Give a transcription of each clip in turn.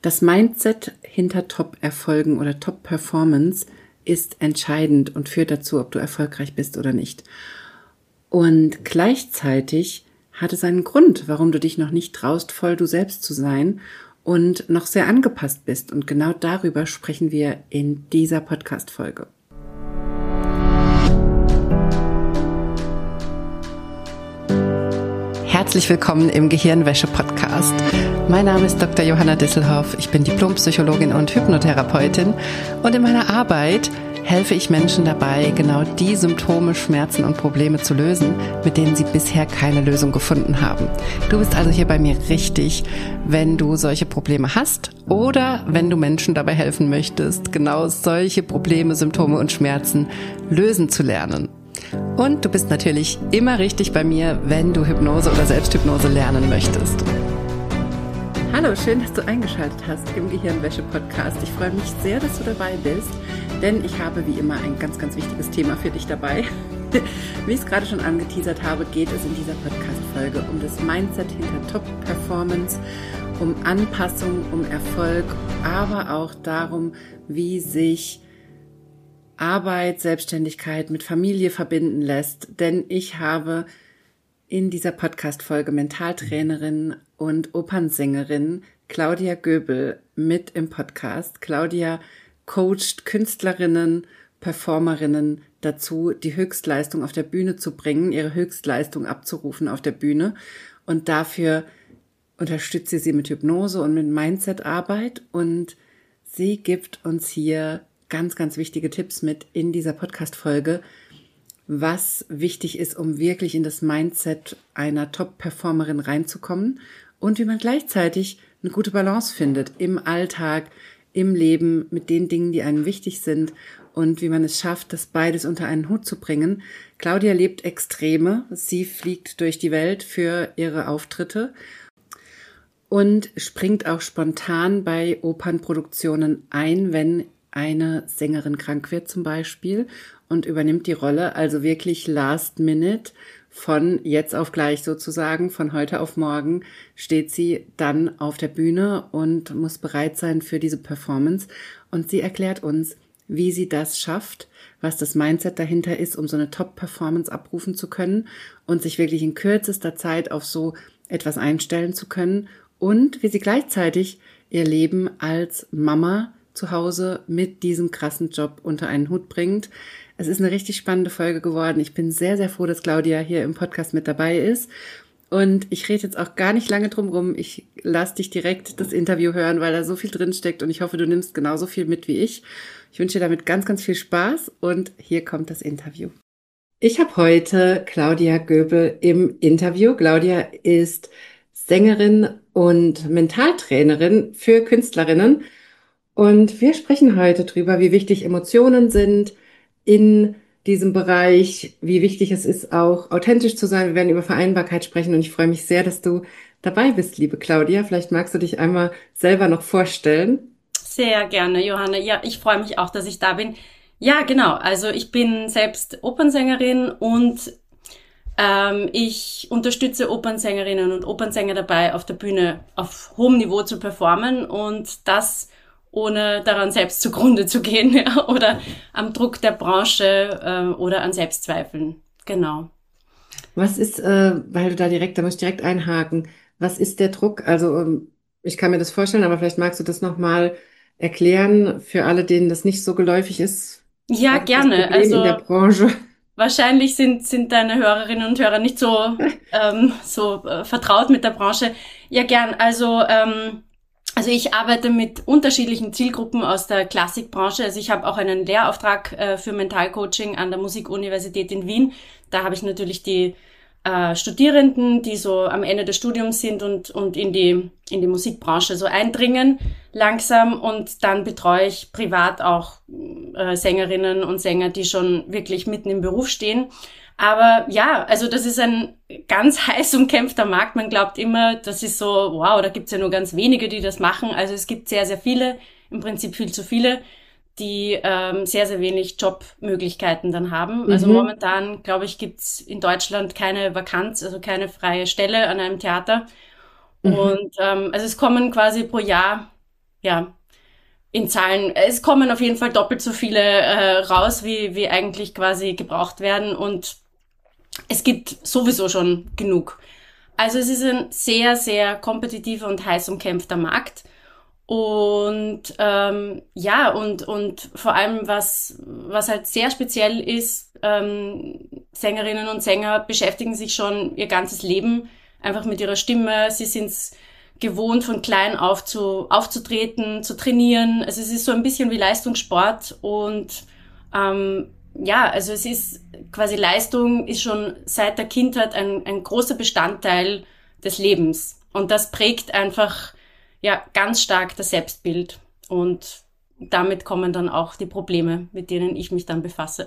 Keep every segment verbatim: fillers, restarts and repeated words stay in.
Das Mindset hinter Top-Erfolgen oder Top-Performance ist entscheidend und führt dazu, ob du erfolgreich bist oder nicht. Und gleichzeitig hat es einen Grund, warum du dich noch nicht traust, voll du selbst zu sein und noch sehr angepasst bist. Und genau darüber sprechen wir in dieser Podcast-Folge. Herzlich willkommen im Gehirnwäsche-Podcast. Mein Name ist Doktor Johanna Disselhoff. Ich bin Diplompsychologin und Hypnotherapeutin. Und in meiner Arbeit helfe ich Menschen dabei, genau die Symptome, Schmerzen und Probleme zu lösen, mit denen sie bisher keine Lösung gefunden haben. Du bist also hier bei mir richtig, wenn du solche Probleme hast oder wenn du Menschen dabei helfen möchtest, genau solche Probleme, Symptome und Schmerzen lösen zu lernen. Und du bist natürlich immer richtig bei mir, wenn du Hypnose oder Selbsthypnose lernen möchtest. Hallo, schön, dass du eingeschaltet hast im Gehirnwäsche-Podcast. Ich freue mich sehr, dass du dabei bist, denn ich habe wie immer ein ganz, ganz wichtiges Thema für dich dabei. Wie ich es gerade schon angeteasert habe, geht es in dieser Podcast-Folge um das Mindset hinter Top-Performance, um Anpassung, um Erfolg, aber auch darum, wie sich Arbeit, Selbstständigkeit mit Familie verbinden lässt, denn ich habe in dieser Podcast-Folge Mentaltrainerin und Opernsängerin Claudia Göbel mit im Podcast. Claudia coacht Künstlerinnen, Performerinnen dazu, die Höchstleistung auf der Bühne zu bringen, ihre Höchstleistung abzurufen auf der Bühne, und dafür unterstützt sie sie mit Hypnose und mit Mindset-Arbeit, und sie gibt uns hier ganz, ganz wichtige Tipps mit in dieser Podcast-Folge, was wichtig ist, um wirklich in das Mindset einer Top-Performerin reinzukommen und wie man gleichzeitig eine gute Balance findet im Alltag, im Leben, mit den Dingen, die einem wichtig sind, und wie man es schafft, das beides unter einen Hut zu bringen. Claudia lebt Extreme. Sie fliegt durch die Welt für ihre Auftritte und springt auch spontan bei Opernproduktionen ein, wenn eine Sängerin krank wird zum Beispiel, und übernimmt die Rolle, also wirklich last minute, von jetzt auf gleich sozusagen, von heute auf morgen steht sie dann auf der Bühne und muss bereit sein für diese Performance. Und sie erklärt uns, wie sie das schafft, was das Mindset dahinter ist, um so eine Top-Performance abrufen zu können und sich wirklich in kürzester Zeit auf so etwas einstellen zu können, und wie sie gleichzeitig ihr Leben als Mama zu Hause mit diesem krassen Job unter einen Hut bringt. Es ist eine richtig spannende Folge geworden. Ich bin sehr, sehr froh, dass Claudia hier im Podcast mit dabei ist. Und ich rede jetzt auch gar nicht lange drum rum. Ich lasse dich direkt das Interview hören, weil da so viel drin steckt, und ich hoffe, du nimmst genauso viel mit wie ich. Ich wünsche dir damit ganz, ganz viel Spaß, und hier kommt das Interview. Ich habe heute Claudia Göbel im Interview. Claudia ist Sängerin und Mentaltrainerin für Künstlerinnen. Und wir sprechen heute drüber, wie wichtig Emotionen sind in diesem Bereich, wie wichtig es ist, auch authentisch zu sein. Wir werden über Vereinbarkeit sprechen, und ich freue mich sehr, dass du dabei bist, liebe Claudia. Vielleicht magst du dich einmal selber noch vorstellen. Sehr gerne, Johanna. Ja, ich freue mich auch, dass ich da bin. Ja, genau. Also ich bin selbst Opernsängerin, und ähm, ich unterstütze Opernsängerinnen und Opernsänger dabei, auf der Bühne auf hohem Niveau zu performen, und das ohne daran selbst zugrunde zu gehen, ja, oder am Druck der Branche äh, oder an Selbstzweifeln. Genau. Was ist, äh, weil du da direkt, da muss ich direkt einhaken, was ist der Druck? Also ähm, ich kann mir das vorstellen, aber vielleicht magst du das nochmal erklären für alle, denen das nicht so geläufig ist. Ja, Was ist gerne. das Problem Also in der Branche? Wahrscheinlich sind sind deine Hörerinnen und Hörer nicht so ähm, so äh, vertraut mit der Branche. Ja, gern. Also ähm, Also ich arbeite mit unterschiedlichen Zielgruppen aus der Klassikbranche. Also ich habe auch einen Lehrauftrag äh, für Mentalcoaching an der Musikuniversität in Wien. Da habe ich natürlich die äh, Studierenden, die so am Ende des Studiums sind und und in die in die Musikbranche so eindringen langsam. Und dann betreue ich privat auch äh, Sängerinnen und Sänger, die schon wirklich mitten im Beruf stehen. Aber ja, also das ist ein ganz heiß umkämpfter Markt. Man glaubt immer, das ist so, wow, da gibt's ja nur ganz wenige, die das machen. Also es gibt sehr, sehr viele, im Prinzip viel zu viele, die ähm, sehr, sehr wenig Jobmöglichkeiten dann haben. Mhm. Also momentan, glaube ich, gibt's in Deutschland keine Vakanz, also keine freie Stelle an einem Theater. Mhm. Und ähm, also es kommen quasi pro Jahr ja, in Zahlen, es kommen auf jeden Fall doppelt so viele äh, raus, wie, wie eigentlich quasi gebraucht werden und es gibt sowieso schon genug. Also es ist ein sehr, sehr kompetitiver und heiß umkämpfter Markt. Und ähm, ja, und, und vor allem, was, was halt sehr speziell ist, ähm, Sängerinnen und Sänger beschäftigen sich schon ihr ganzes Leben einfach mit ihrer Stimme. Sie sind's gewohnt, von klein auf zu, aufzutreten, zu trainieren. Also es ist so ein bisschen wie Leistungssport und ähm, ja, also es ist quasi Leistung ist schon seit der Kindheit ein, ein großer Bestandteil des Lebens. Und das prägt einfach ja ganz stark das Selbstbild. Und damit kommen dann auch die Probleme, mit denen ich mich dann befasse.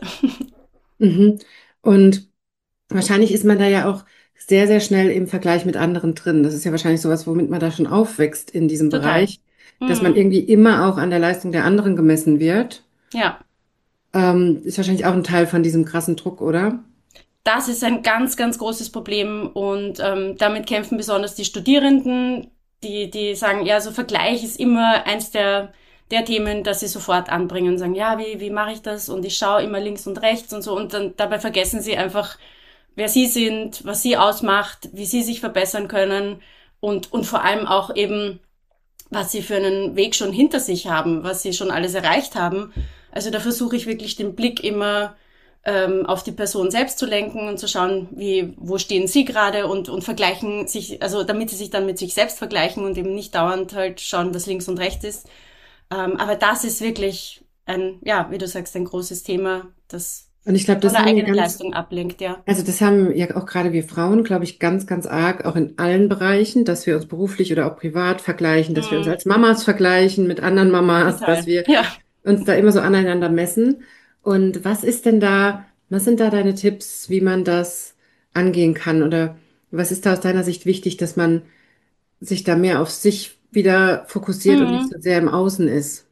Mhm. Und wahrscheinlich ist man da ja auch sehr, sehr schnell im Vergleich mit anderen drin. Das ist ja wahrscheinlich sowas, womit man da schon aufwächst in diesem Total. Bereich, dass man Mhm. irgendwie immer auch an der Leistung der anderen gemessen wird. Ja. Ähm, ist wahrscheinlich auch ein Teil von diesem krassen Druck, oder? Das ist ein ganz, ganz großes Problem und ähm, damit kämpfen besonders die Studierenden, die, die sagen, ja, so Vergleich ist immer eins der, der Themen, das sie sofort anbringen, sagen, ja, wie, wie mache ich das? Und ich schaue immer links und rechts und so und dann dabei vergessen sie einfach, wer sie sind, was sie ausmacht, wie sie sich verbessern können und, und vor allem auch eben, was sie für einen Weg schon hinter sich haben, was sie schon alles erreicht haben. Also da versuche ich wirklich den Blick immer ähm, auf die Person selbst zu lenken und zu schauen, wie, wo stehen sie gerade und, und vergleichen sich, also damit sie sich dann mit sich selbst vergleichen und eben nicht dauernd halt schauen, was links und rechts ist. Ähm, aber das ist wirklich ein, ja, wie du sagst, ein großes Thema, das Und ich glaube, von das der haben wir eigenen ganz, Leistung ablenkt, ja. also das haben ja auch gerade wir Frauen, glaube ich, ganz, ganz arg, auch in allen Bereichen, dass wir uns beruflich oder auch privat vergleichen, dass wir uns Mhm, als Mamas vergleichen mit anderen Mamas, dass total. wir Ja. uns da immer so aneinander messen. Und was ist denn da, was sind da deine Tipps, wie man das angehen kann? Oder was ist da aus deiner Sicht wichtig, dass man sich da mehr auf sich wieder fokussiert und nicht Mhm. so sehr im Außen ist?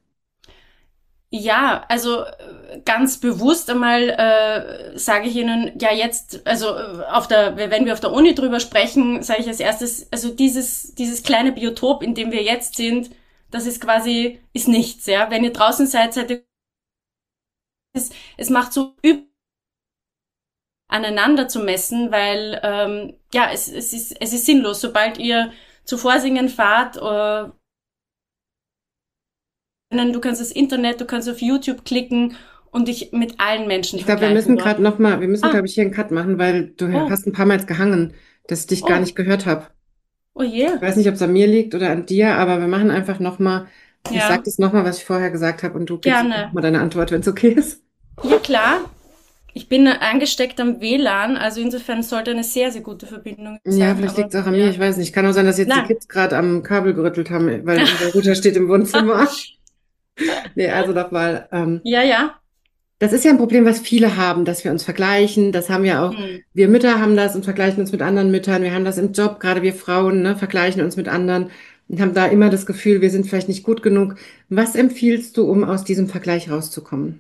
Ja, also äh, ganz bewusst einmal äh, sage ich Ihnen, ja jetzt, also äh, auf der, wenn wir auf der Uni drüber sprechen, sage ich als erstes, also dieses dieses kleine Biotop, in dem wir jetzt sind, das ist quasi ist nichts, ja. Wenn ihr draußen seid, seid ihr, es, es macht so üb aneinander zu messen, weil ähm, ja es es ist es ist sinnlos, sobald ihr zu Vorsingen fahrt. Äh, du kannst das Internet, du kannst auf YouTube klicken und dich mit allen Menschen Ich glaube, wir vergleichen müssen dort. gerade noch mal, wir müssen, Ah, glaube ich, hier einen Cut machen, weil du oh, hast ein paar Mal jetzt gehangen, dass ich dich gar oh, nicht gehört habe. oh je. Ich weiß nicht, ob es an mir liegt oder an dir, aber wir machen einfach noch mal, ich sage Ja, das noch mal, was ich vorher gesagt habe und du gibst noch gerne. mal deine Antwort, wenn es okay ist. Ja, klar. Ich bin angesteckt am W L A N, also insofern sollte eine sehr, sehr gute Verbindung Ja, sein, vielleicht aber liegt es auch an mir, ja. ich weiß nicht. Kann auch sein, dass jetzt die Nein. Kids gerade am Kabel gerüttelt haben, weil unser Router steht im Wohnzimmer. Nee, also nochmal. Ähm, Ja, ja. das ist ja ein Problem, was viele haben, dass wir uns vergleichen. Das haben ja auch, Hm. wir Mütter haben das und vergleichen uns mit anderen Müttern. Wir haben das im Job, gerade wir Frauen, ne, vergleichen uns mit anderen und haben da immer das Gefühl, wir sind vielleicht nicht gut genug. Was empfiehlst du, um aus diesem Vergleich rauszukommen?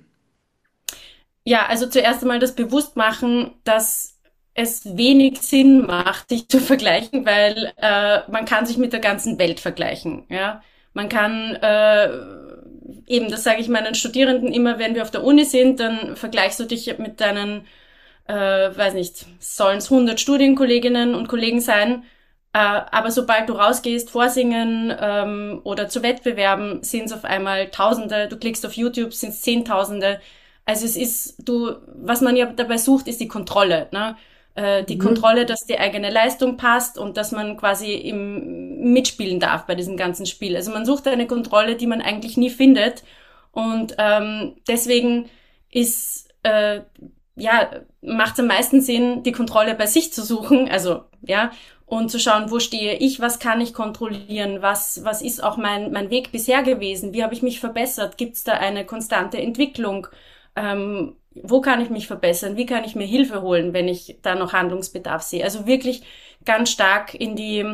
Ja, also zuerst einmal das Bewusstmachen, dass es wenig Sinn macht, sich zu vergleichen, weil äh, man kann sich mit der ganzen Welt vergleichen. Ja, man kann äh, eben, das sage ich meinen Studierenden immer, wenn wir auf der Uni sind, dann vergleichst du dich mit deinen, äh, weiß nicht, sollen es hundert Studienkolleginnen und Kollegen sein. Äh, aber sobald du rausgehst, vorsingen ähm, oder zu Wettbewerben, sind es auf einmal Tausende. Du klickst auf YouTube, sind es Zehntausende. Also es ist, du, was man ja dabei sucht, ist die Kontrolle, ne? Äh, die Mhm. Kontrolle, dass die eigene Leistung passt und dass man quasi im mitspielen darf bei diesem ganzen Spiel. Also man sucht eine Kontrolle, die man eigentlich nie findet. Und ähm, deswegen ist äh, ja macht es am meisten Sinn, die Kontrolle bei sich zu suchen. Also ja und zu schauen, wo stehe ich, was kann ich kontrollieren, was was ist auch mein mein Weg bisher gewesen, wie habe ich mich verbessert, gibt es da eine konstante Entwicklung? Ähm, wo kann ich mich verbessern? Wie kann ich mir Hilfe holen, wenn ich da noch Handlungsbedarf sehe? Also wirklich ganz stark in die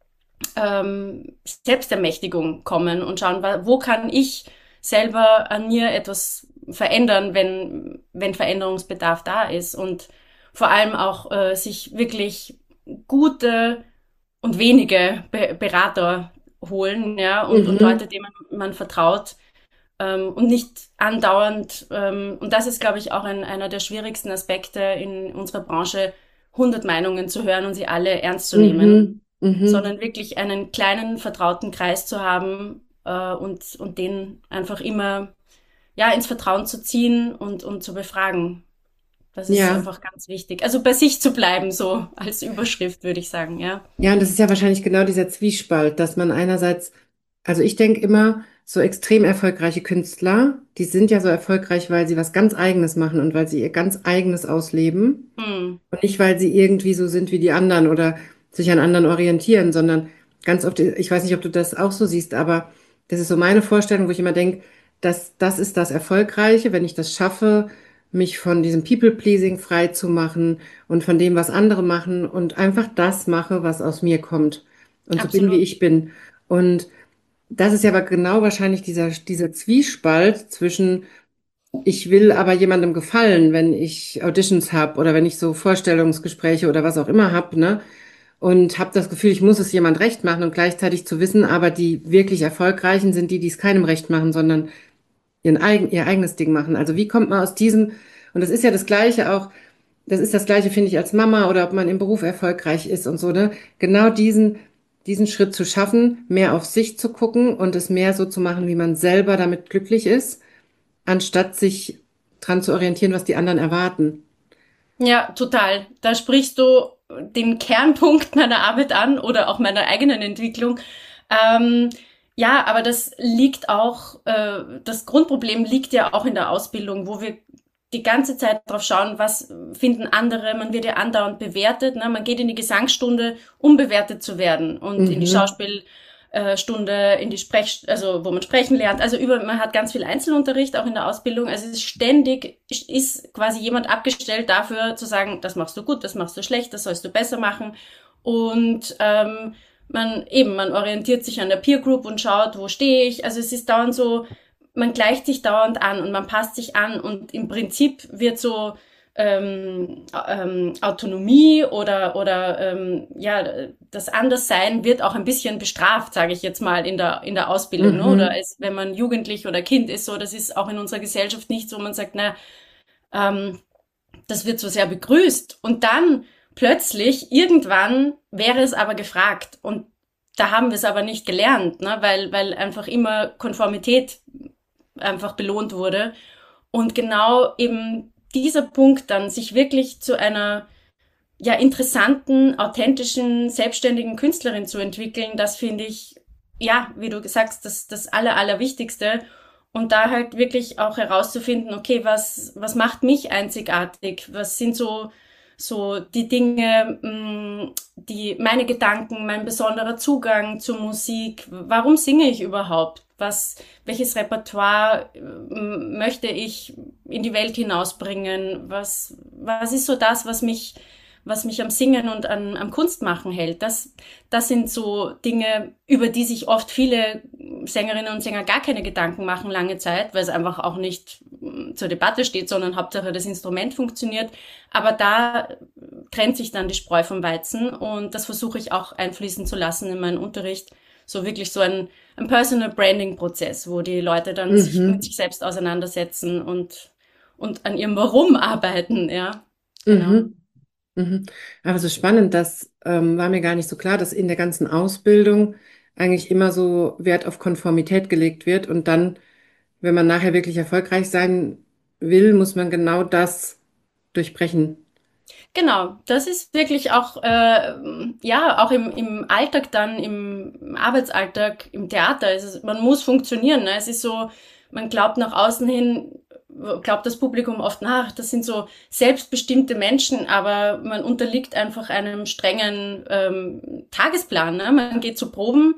ähm, Selbstermächtigung kommen und schauen, wo kann ich selber an mir etwas verändern, wenn, wenn Veränderungsbedarf da ist und vor allem auch äh, sich wirklich gute und wenige Be Berater holen, ja, und, und Mhm. Leute, denen man, man vertraut, ähm, und nicht andauernd, ähm, und das ist, glaube ich, auch ein, einer der schwierigsten Aspekte in unserer Branche, hundert Meinungen zu hören und sie alle ernst zu nehmen, Mhm. Mhm. sondern wirklich einen kleinen, vertrauten Kreis zu haben, äh, und, und den einfach immer, ja, ins Vertrauen zu ziehen und, und zu befragen. Das ist Ja. einfach ganz wichtig. Also bei sich zu bleiben, so als Überschrift, würde ich sagen, ja. Ja, und das ist ja wahrscheinlich genau dieser Zwiespalt, dass man einerseits, also ich denke immer, so extrem erfolgreiche Künstler, die sind ja so erfolgreich, weil sie was ganz Eigenes machen und weil sie ihr ganz Eigenes ausleben Hm, und nicht, weil sie irgendwie so sind wie die anderen oder sich an anderen orientieren, sondern ganz oft, ich weiß nicht, ob du das auch so siehst, aber das ist so meine Vorstellung, wo ich immer denke, dass das ist das Erfolgreiche, wenn ich das schaffe, mich von diesem People-Pleasing frei zu machen und von dem, was andere machen und einfach das mache, was aus mir kommt und so bin, wie absolut. ich bin. Und das ist ja aber genau wahrscheinlich dieser, dieser Zwiespalt zwischen, ich will aber jemandem gefallen, wenn ich Auditions habe oder wenn ich so Vorstellungsgespräche oder was auch immer habe, ne? Und habe das Gefühl, ich muss es jemand recht machen und gleichzeitig zu wissen, aber die wirklich Erfolgreichen sind die, die es keinem recht machen, sondern ihren eigen, ihr eigenes Ding machen. Also wie kommt man aus diesem, und das ist ja das Gleiche auch, das ist das Gleiche, finde ich, als Mama oder ob man im Beruf erfolgreich ist und so, ne? Genau diesen, diesen Schritt zu schaffen, mehr auf sich zu gucken und es mehr so zu machen, wie man selber damit glücklich ist, anstatt sich dran zu orientieren, was die anderen erwarten. Ja, total. Da sprichst du den Kernpunkt meiner Arbeit an oder auch meiner eigenen Entwicklung. Ähm, ja, aber das liegt auch, äh, das Grundproblem liegt ja auch in der Ausbildung, wo wir die ganze Zeit drauf schauen, was finden andere. Man wird ja andauernd bewertet. Ne? Man geht in die Gesangsstunde, um bewertet zu werden, und in die Mhm, Schauspiel äh, Stunde, in die Sprech, also wo man sprechen lernt. Also über, man hat ganz viel Einzelunterricht auch in der Ausbildung. Also es ist ständig, ist quasi jemand abgestellt dafür zu sagen, das machst du gut, das machst du schlecht, das sollst du besser machen. Und ähm, man eben, man orientiert sich an der Peer Group und schaut, wo stehe ich. Also es ist dauernd so, man gleicht sich dauernd an und man passt sich an, und im Prinzip wird so ähm, ähm, Autonomie oder oder ähm, ja, das Anderssein wird auch ein bisschen bestraft, sage ich jetzt mal, in der in der Ausbildung, ne? Oder mhm, als, wenn man Jugendlich oder Kind ist, so, das ist auch in unserer Gesellschaft nicht so, man sagt, na, ähm, das wird so sehr begrüßt, und dann plötzlich irgendwann wäre es aber gefragt, und da haben wir es aber nicht gelernt, ne? Weil weil einfach immer Konformität einfach belohnt wurde. Und genau eben dieser Punkt dann, sich wirklich zu einer ja interessanten, authentischen, selbstständigen Künstlerin zu entwickeln, das finde ich, ja, wie du sagst, das, das Aller, Allerwichtigste. Und da halt wirklich auch herauszufinden, okay, was, was macht mich einzigartig? Was sind so, so die Dinge, mh, die, meine Gedanken, mein besonderer Zugang zur Musik? Warum singe ich überhaupt? Was, welches Repertoire mh, möchte ich in die Welt hinausbringen? Was, was ist so das, was mich was mich am Singen und an, am Kunstmachen hält. Das, das sind so Dinge, über die sich oft viele Sängerinnen und Sänger gar keine Gedanken machen lange Zeit, weil es einfach auch nicht zur Debatte steht, sondern Hauptsache das Instrument funktioniert. Aber da trennt sich dann die Spreu vom Weizen, und das versuche ich auch einfließen zu lassen in meinen Unterricht. So wirklich so ein, ein Personal Branding Prozess, wo die Leute dann sich mit mhm, sich selbst auseinandersetzen und, und an ihrem Warum arbeiten, ja. Genau. mhm, mhm. Aber so spannend, das ähm, war mir gar nicht so klar, dass in der ganzen Ausbildung eigentlich immer so Wert auf Konformität gelegt wird und dann, wenn man nachher wirklich erfolgreich sein will, muss man genau das durchbrechen. Genau, das ist wirklich auch, äh, ja, auch im, im Alltag dann, im Arbeitsalltag, im Theater, ist es, man muss funktionieren. Ne? Es ist so, man glaubt nach außen hin, glaubt das Publikum oft nach, das sind so selbstbestimmte Menschen, aber man unterliegt einfach einem strengen ähm, Tagesplan. Ne? Man geht zu Proben,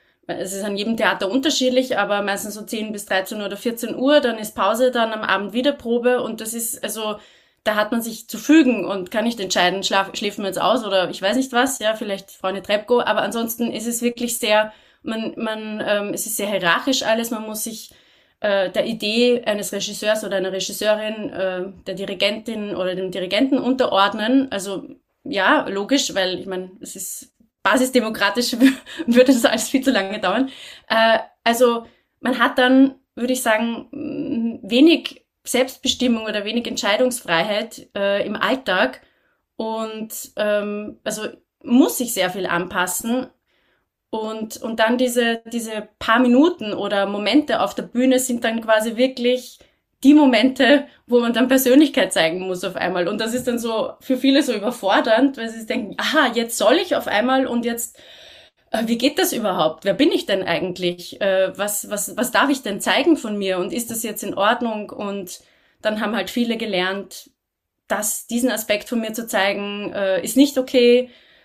es ist an jedem Theater unterschiedlich, aber meistens so zehn bis dreizehn Uhr oder vierzehn Uhr, dann ist Pause, dann am Abend wieder Probe, und das ist, also, da hat man sich zu fügen und kann nicht entscheiden, schlaf, schläft man jetzt aus oder ich weiß nicht was, ja, vielleicht Freunde Trepko, aber ansonsten ist es wirklich sehr, man, man, ähm, es ist sehr hierarchisch alles, man muss sich äh, der Idee eines Regisseurs oder einer Regisseurin, äh, der Dirigentin oder dem Dirigenten unterordnen, also ja, logisch, weil ich meine, es ist basisdemokratisch würde das alles viel zu lange dauern. Äh, also man hat dann, würde ich sagen, wenig Selbstbestimmung oder wenig Entscheidungsfreiheit äh, im Alltag und ähm, also muss sich sehr viel anpassen. Und, und dann diese, diese paar Minuten oder Momente auf der Bühne sind dann quasi wirklich die Momente, wo man dann Persönlichkeit zeigen muss auf einmal. Und das ist dann so für viele so überfordernd, weil sie sich denken, aha, jetzt soll ich auf einmal und jetzt, äh, wie geht das überhaupt? Wer bin ich denn eigentlich? Äh, was, was, was darf ich denn zeigen von mir? Und ist das jetzt in Ordnung? Und dann haben halt viele gelernt, dass diesen Aspekt von mir zu zeigen, äh, ist nicht okay.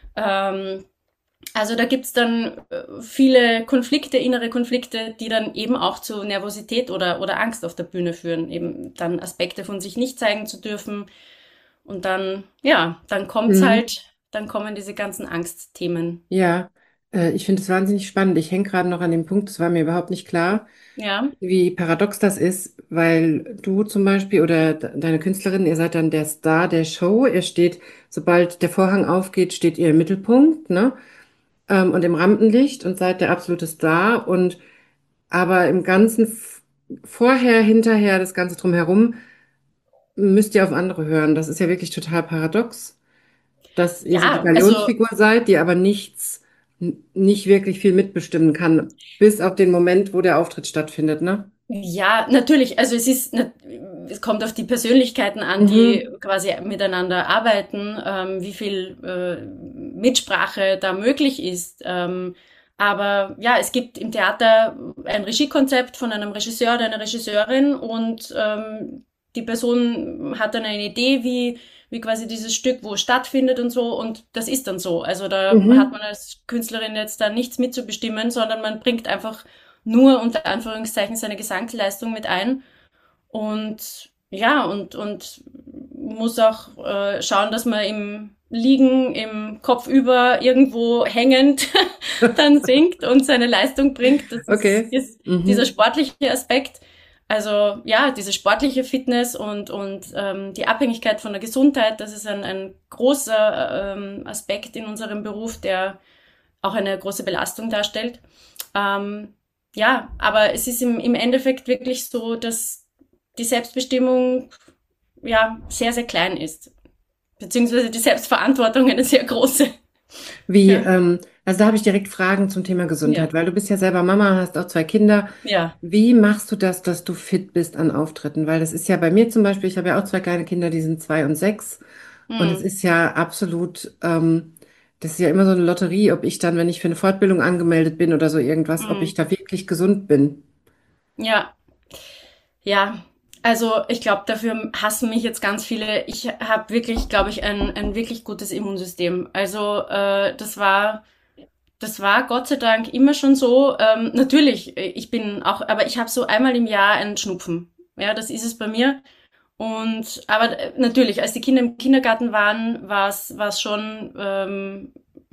Ähm, Also da gibt's dann viele Konflikte, innere Konflikte, die dann eben auch zu Nervosität oder, oder Angst auf der Bühne führen, eben dann Aspekte von sich nicht zeigen zu dürfen. Und dann, ja, dann kommt's Mhm. halt, dann kommen diese ganzen Angstthemen. Ja, äh, ich finde es wahnsinnig spannend. Ich hänge gerade noch an dem Punkt, es war mir überhaupt nicht klar, Ja, wie paradox das ist, weil du zum Beispiel oder de- deine Künstlerin, ihr seid dann der Star der Show. Ihr steht, sobald der Vorhang aufgeht, steht ihr im Mittelpunkt, ne? Ähm, und im Rampenlicht und seid der absolute Star. Und aber im Ganzen f- vorher, hinterher, das Ganze drumherum, müsst ihr auf andere hören. Das ist ja wirklich total paradox, dass ihr so die ja, also Galionsfigur seid, die aber nichts, n- nicht wirklich viel mitbestimmen kann, bis auf den Moment, wo der Auftritt stattfindet, ne? ja, natürlich. Also es ist, nat- es kommt auf die Persönlichkeiten an, die Mhm. quasi miteinander arbeiten, ähm, wie viel äh, Mitsprache da möglich ist. Ähm, aber ja, es gibt im Theater ein Regiekonzept von einem Regisseur oder einer Regisseurin und ähm, die Person hat dann eine Idee, wie wie quasi dieses Stück wo stattfindet und so und das ist dann so. Also da hat Mhm. man als Künstlerin jetzt da nichts mitzubestimmen, sondern man bringt einfach nur unter Anführungszeichen seine Gesangsleistung mit ein und ja, und, und muss auch äh, schauen, dass man im Liegen, im Kopf über, irgendwo hängend dann singt und seine Leistung bringt. Das ist, Okay. ist dieser Mhm. sportliche Aspekt. Also ja, diese sportliche Fitness und, und ähm, die Abhängigkeit von der Gesundheit, das ist ein, ein großer ähm, Aspekt in unserem Beruf, der auch eine große Belastung darstellt. Ähm, ja, aber es ist im, im Endeffekt wirklich so, dass die Selbstbestimmung ja sehr, sehr klein ist. Beziehungsweise die Selbstverantwortung eine sehr große. Wie, Ja, ähm, also da habe ich direkt Fragen zum Thema ja, Gesundheit, weil du bist ja selber Mama, hast auch zwei Kinder. ja. Wie machst du das, dass du fit bist an Auftritten? Weil das ist ja bei mir zum Beispiel, ich habe ja auch zwei kleine Kinder, die sind zwei und sechs. Und es Hm. ist ja absolut, ähm, das ist ja immer so eine Lotterie, ob ich dann, wenn ich für eine Fortbildung angemeldet bin oder so irgendwas, ob ich Hm. da wirklich gesund bin. Ja, ja. Also ich glaube, dafür hassen mich jetzt ganz viele. Ich habe wirklich, glaube ich, ein, ein wirklich gutes Immunsystem. Also äh, das war Das war Gott sei Dank immer schon so. Ähm, natürlich, äh, ich bin auch, aber ich habe so einmal im Jahr einen Schnupfen. Ja, das ist es bei mir. Und aber äh, natürlich, als die Kinder im Kindergarten waren, war es war es schon ähm,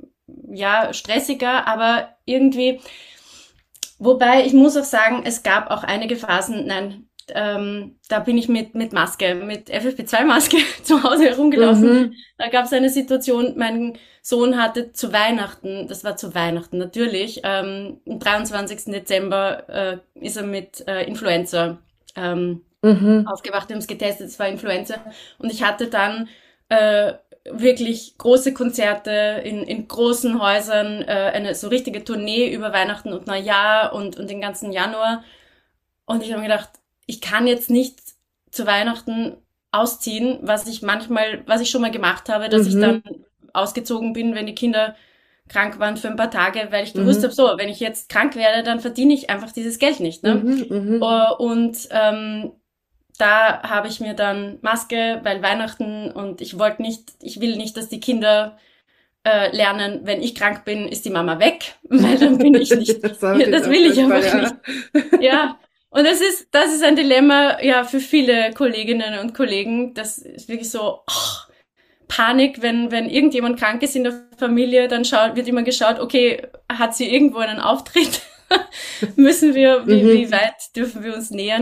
ja stressiger, aber irgendwie. Wobei ich muss auch sagen, es gab auch einige Phasen. Nein, ähm, da bin ich mit mit Maske, mit F F P zwei Maske zu Hause herumgelaufen. Mhm, Da gab es eine Situation, mein Sohn hatte zu Weihnachten, das war zu Weihnachten natürlich, ähm, am dreiundzwanzigsten Dezember äh, ist er mit äh, Influenza ähm, mhm, aufgewacht, wir haben es getestet, es war Influenza. Und ich hatte dann äh, wirklich große Konzerte in, in großen Häusern, äh, eine so richtige Tournee über Weihnachten und Neujahr und, und den ganzen Januar. Und ich habe mir gedacht, ich kann jetzt nicht zu Weihnachten ausziehen, was ich manchmal, was ich schon mal gemacht habe, dass ich dann mhm, ausgezogen bin, wenn die Kinder krank waren für ein paar Tage, weil ich gewusst mhm, habe, so, wenn ich jetzt krank werde, dann verdiene ich einfach dieses Geld nicht, ne? mhm, mhm. Äh, Und ähm, da habe ich mir dann Maske, weil Weihnachten und ich wollte nicht, ich will nicht, dass die Kinder äh, lernen, wenn ich krank bin, ist die Mama weg, weil dann bin ich nicht. Das ist auf Ja, jeden das Fall will ich furchtbar, einfach nicht. ja. Ja, und das ist, das ist ein Dilemma, ja, für viele Kolleginnen und Kollegen. Das ist wirklich so oh, Panik, wenn, wenn irgendjemand krank ist in der Familie, dann schaut, wird immer geschaut, okay, hat sie irgendwo einen Auftritt? Müssen wir, wie, wie Mhm. weit dürfen wir uns nähern?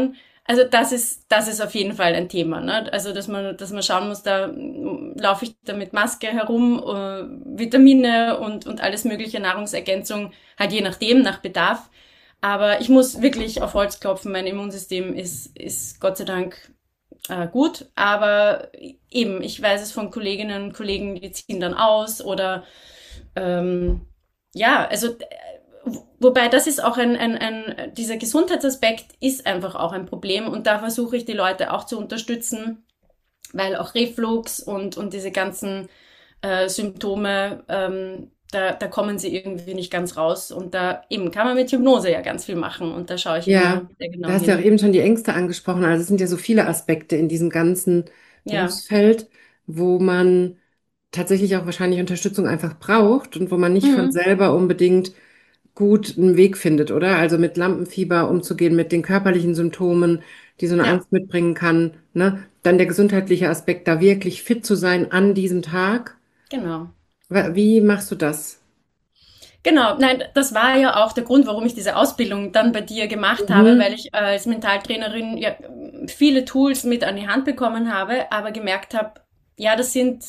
Also das ist, das ist auf jeden Fall ein Thema, ne? Also dass man, dass man schauen muss, da laufe ich da mit Maske herum, äh, Vitamine und und alles mögliche Nahrungsergänzung, halt je nachdem, nach Bedarf. Aber ich muss wirklich auf Holz klopfen. Mein Immunsystem ist ist Gott sei Dank äh, gut. Aber eben, ich weiß es von Kolleginnen und Kollegen, die ziehen dann aus oder ähm, ja, also wobei das ist auch ein, ein, ein, dieser Gesundheitsaspekt ist einfach auch ein Problem und da versuche ich die Leute auch zu unterstützen, weil auch Reflux und, und diese ganzen äh, Symptome, ähm, da, da kommen sie irgendwie nicht ganz raus und da eben kann man mit Hypnose ja ganz viel machen und da schaue ich Ja, immer sehr genau da hast du ja auch hin. eben schon die Ängste angesprochen. Also es sind ja so viele Aspekte in diesem ganzen Ja, Berufsfeld, wo man tatsächlich auch wahrscheinlich Unterstützung einfach braucht und wo man nicht von mhm. selber unbedingt gut einen Weg findet, oder? Also mit Lampenfieber umzugehen, mit den körperlichen Symptomen, die so eine Ja, Angst mitbringen kann, ne? Dann der gesundheitliche Aspekt, da wirklich fit zu sein an diesem Tag. genau. Wa- Wie machst du das? Genau, nein, das war ja auch der Grund, warum ich diese Ausbildung dann bei dir gemacht habe, weil Mhm. ich als Mentaltrainerin ja viele Tools mit an die Hand bekommen habe, aber gemerkt habe, ja, das sind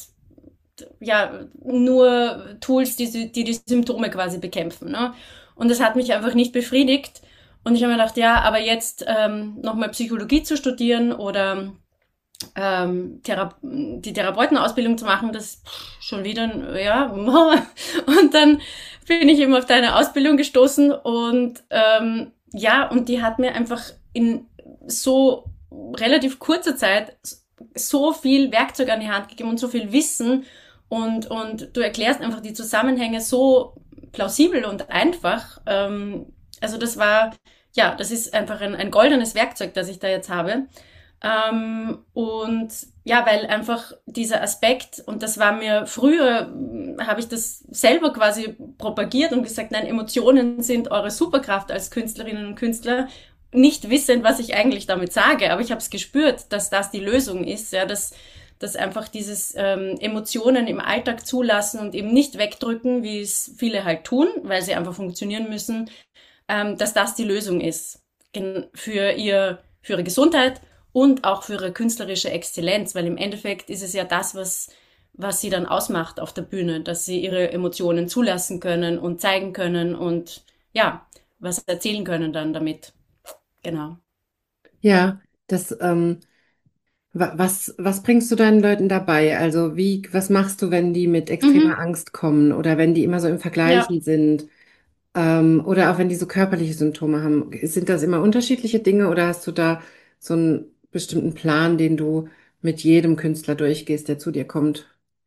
ja nur Tools, die die, die Symptome quasi bekämpfen. Ne? Und das hat mich einfach nicht befriedigt. Und ich habe mir gedacht, ja, aber jetzt ähm, nochmal Psychologie zu studieren oder ähm, Thera die Therapeutenausbildung zu machen, das pff, schon wieder, ja. Und dann bin ich eben auf deine Ausbildung gestoßen und ähm, ja, und die hat mir einfach in so relativ kurzer Zeit so viel Werkzeug an die Hand gegeben und so viel Wissen und, und du erklärst einfach die Zusammenhänge so plausibel und einfach. Ähm, also das war, ja, das ist einfach ein, ein goldenes Werkzeug, das ich da jetzt habe. Ähm, und ja, weil einfach dieser Aspekt, und das war mir früher, habe ich das selber quasi propagiert und gesagt, nein, Emotionen sind eure Superkraft als Künstlerinnen und Künstler, nicht wissend, was ich eigentlich damit sage, aber ich habe es gespürt, dass das die Lösung ist, ja, dass, dass einfach dieses ähm, Emotionen im Alltag zulassen und eben nicht wegdrücken, wie es viele halt tun, weil sie einfach funktionieren müssen, ähm, dass das die Lösung ist für ihr, für ihre Gesundheit und auch für ihre künstlerische Exzellenz, weil im Endeffekt ist es ja das, was, was sie dann ausmacht auf der Bühne, dass sie ihre Emotionen zulassen können und zeigen können und ja, was erzählen können dann damit. Genau. Ja, das, ähm, wa- was, was bringst du deinen Leuten dabei? Also wie, was machst du, wenn die mit extremer Mhm. Angst kommen oder wenn die immer so im Ja. Vergleichen sind? Ähm, oder auch wenn die so körperliche Symptome haben? Sind das immer unterschiedliche Dinge oder hast du da so einen bestimmten Plan, den du mit jedem Künstler durchgehst, der zu dir kommt?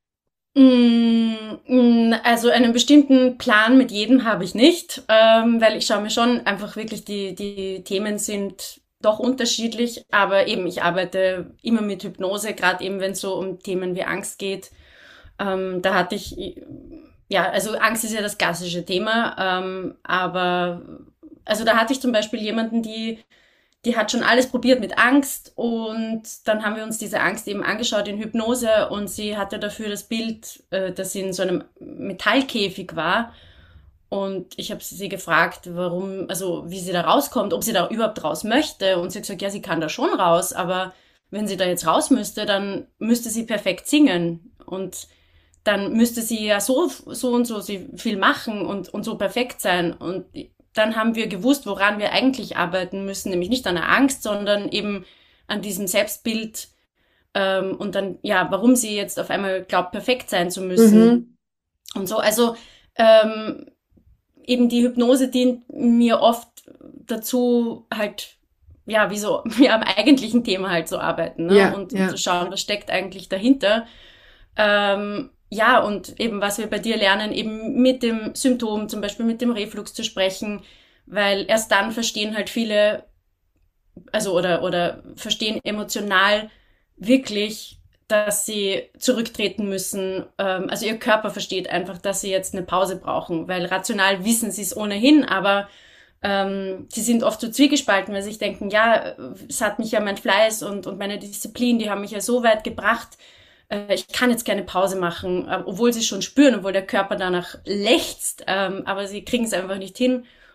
Mm, mm, Also einen bestimmten Plan mit jedem habe ich nicht, ähm, weil ich schaue mir schon einfach wirklich, die, die Themen sind doch unterschiedlich, aber eben ich arbeite immer mit Hypnose, gerade eben wenn es so um Themen wie Angst geht. Ähm, da hatte ich, ja, also Angst ist ja das klassische Thema, ähm, aber also da hatte ich zum Beispiel jemanden, die die hat schon alles probiert mit Angst und dann haben wir uns diese Angst eben angeschaut in Hypnose und sie hatte dafür das Bild, äh, dass sie in so einem Metallkäfig war und ich habe sie gefragt, warum, also wie sie da rauskommt, ob sie da überhaupt raus möchte und sie hat gesagt, ja, sie kann da schon raus, aber wenn sie da jetzt raus müsste, dann müsste sie perfekt singen und dann müsste sie ja so, so und so viel machen und, und so perfekt sein und dann haben wir gewusst, woran wir eigentlich arbeiten müssen, nämlich nicht an der Angst, sondern eben an diesem Selbstbild ähm, und dann, ja, warum sie jetzt auf einmal glaubt, perfekt sein zu müssen Mhm. und so. Also ähm, eben die Hypnose dient mir oft dazu, halt, ja, wie so, ja, am eigentlichen Thema halt zu arbeiten, ne? Ja, Und, und zu ja. schauen, was steckt eigentlich dahinter. Ähm, ja, und eben, was wir bei dir lernen, eben mit dem Symptom, zum Beispiel mit dem Reflux zu sprechen, weil erst dann verstehen halt viele, also oder, oder verstehen emotional wirklich, dass sie zurücktreten müssen. Ähm, also ihr Körper versteht einfach, dass sie jetzt eine Pause brauchen, weil rational wissen sie es ohnehin, aber ähm, sie sind oft so zwiegespalten, weil sie sich denken, ja, es hat mich ja mein Fleiß und, und meine Disziplin, die haben mich ja so weit gebracht, äh, ich kann jetzt keine Pause machen, obwohl sie es schon spüren, obwohl der Körper danach lechzt, ähm, aber sie kriegen es einfach nicht hin.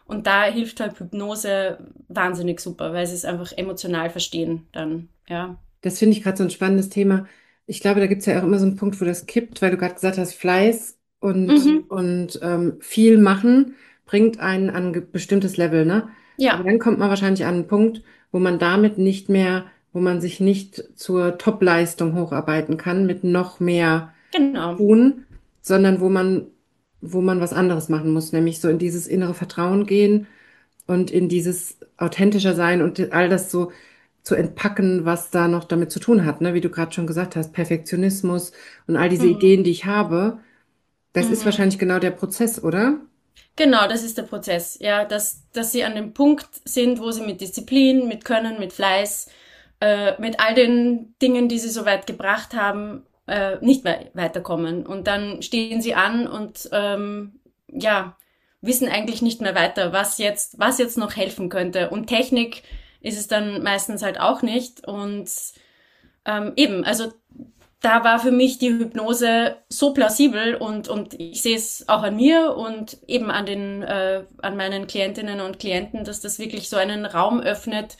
Und da hilft halt Hypnose wahnsinnig super, weil sie es einfach emotional verstehen dann, ja. Das finde ich gerade so ein spannendes Thema. Ich glaube, da gibt es ja auch immer so einen Punkt, wo das kippt, weil du gerade gesagt hast, Fleiß und, Mhm. und ähm, viel machen bringt einen an ein ge- bestimmtes Level, ne? Aber Ja, dann kommt man wahrscheinlich an einen Punkt, wo man damit nicht mehr, wo man sich nicht zur Top-Leistung hocharbeiten kann mit noch mehr genau. tun, sondern wo man, wo man was anderes machen muss, nämlich so in dieses innere Vertrauen gehen und in dieses authentischer sein und all das so zu entpacken, was da noch damit zu tun hat, ne? Wie du gerade schon gesagt hast, Perfektionismus und all diese Mhm. Ideen, die ich habe, das ist Mhm. wahrscheinlich genau der Prozess, oder? Genau, das ist der Prozess, ja, dass, dass sie an dem Punkt sind, wo sie mit Disziplin, mit Können, mit Fleiß, äh, mit all den Dingen, die sie so weit gebracht haben, äh, nicht mehr weiterkommen. Und dann stehen sie an und ähm, ja, wissen eigentlich nicht mehr weiter, was jetzt, was jetzt noch helfen könnte. Und Technik ist es dann meistens halt auch nicht. Und ähm, eben, also da war für mich die Hypnose so plausibel und, und ich sehe es auch an mir und eben an den, äh, an meinen Klientinnen und Klienten, dass das wirklich so einen Raum öffnet,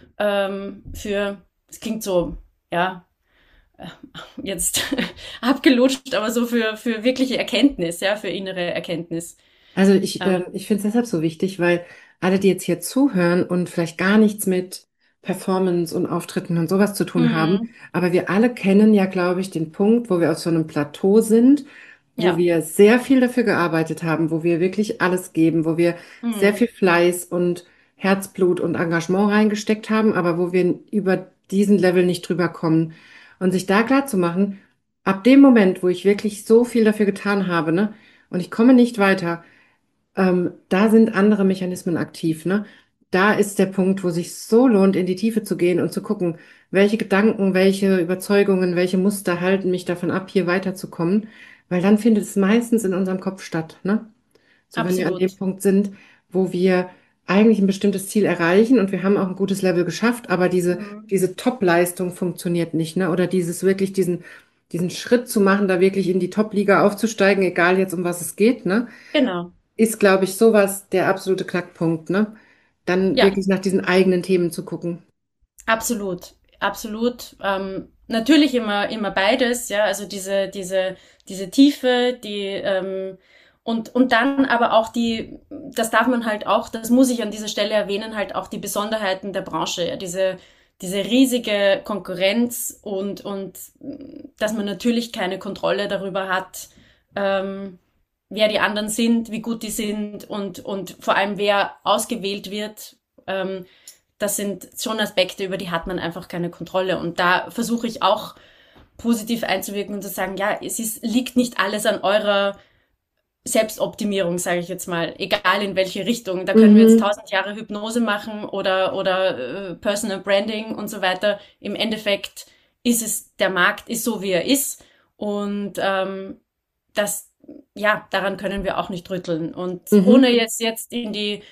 ähm, für, es klingt so, ja, äh, jetzt abgelutscht, aber so für, für wirkliche Erkenntnis, ja, für innere Erkenntnis. Also ich, Ähm, äh, ich finde es deshalb so wichtig, weil alle, die jetzt hier zuhören und vielleicht gar nichts mit Performance und Auftritten und sowas zu tun haben, mhm, aber wir alle kennen ja, glaube ich, den Punkt, wo wir auf so einem Plateau sind, wo ja, wir sehr viel dafür gearbeitet haben, wo wir wirklich alles geben, wo wir sehr mhm, viel Fleiß und Herzblut und Engagement reingesteckt haben, aber wo wir über diesen Level nicht drüber kommen. Und sich da klar zu machen, ab dem Moment, wo ich wirklich so viel dafür getan habe, ne, und ich komme nicht weiter, ähm, da sind andere Mechanismen aktiv, ne? Da ist der Punkt, wo sich so lohnt, in die Tiefe zu gehen und zu gucken, welche Gedanken, welche Überzeugungen, welche Muster halten mich davon ab, hier weiterzukommen, weil dann findet es meistens in unserem Kopf statt, ne? So, wenn wir an dem absolut. Punkt sind, wo wir eigentlich ein bestimmtes Ziel erreichen und wir haben auch ein gutes Level geschafft, aber diese, Mhm, diese Top-Leistung funktioniert nicht, ne? Oder dieses wirklich diesen, diesen Schritt zu machen, da wirklich in die Top-Liga aufzusteigen, egal jetzt um was es geht, ne? genau. Ist, glaube ich, sowas der absolute Knackpunkt, ne? Dann Ja, wirklich nach diesen eigenen Themen zu gucken. absolut, absolut. Ähm, natürlich immer, immer beides, ja, also diese, diese, diese Tiefe, die, ähm, und, und dann aber auch die, das darf man halt auch, das muss ich an dieser Stelle erwähnen, halt auch die Besonderheiten der Branche, ja, diese, diese riesige Konkurrenz und, und, dass man natürlich keine Kontrolle darüber hat, ähm, wer die anderen sind, wie gut die sind und, und vor allem wer ausgewählt wird. Ähm, das sind schon Aspekte, über die hat man einfach keine Kontrolle. Und da versuche ich auch positiv einzuwirken und zu sagen, ja, es ist, liegt nicht alles an eurer Selbstoptimierung, sage ich jetzt mal, egal in welche Richtung. Da können wir jetzt Mhm. tausend Jahre Hypnose machen oder, oder äh, Personal Branding und so weiter. Im Endeffekt ist es, der Markt ist so, wie er ist. Und ähm, das, ja, daran können wir auch nicht rütteln. Und ohne Mhm. jetzt, jetzt in die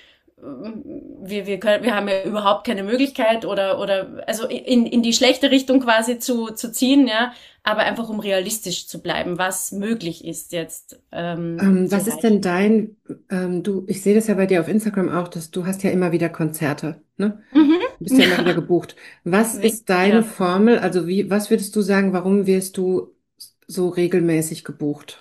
wir, wir, können, wir haben ja überhaupt keine Möglichkeit oder, oder also in, in die schlechte Richtung quasi zu, zu ziehen, ja, aber einfach um realistisch zu bleiben, was möglich ist jetzt ähm, Ähm, zu was ist denn erreichen. dein, ähm, du, ich sehe das ja bei dir auf Instagram auch, dass du hast ja immer wieder Konzerte, ne? Mhm. Du bist ja immer wieder Ja, gebucht. Was wie, ist deine ja. Formel? Also wie, was würdest du sagen, warum wirst du so regelmäßig gebucht?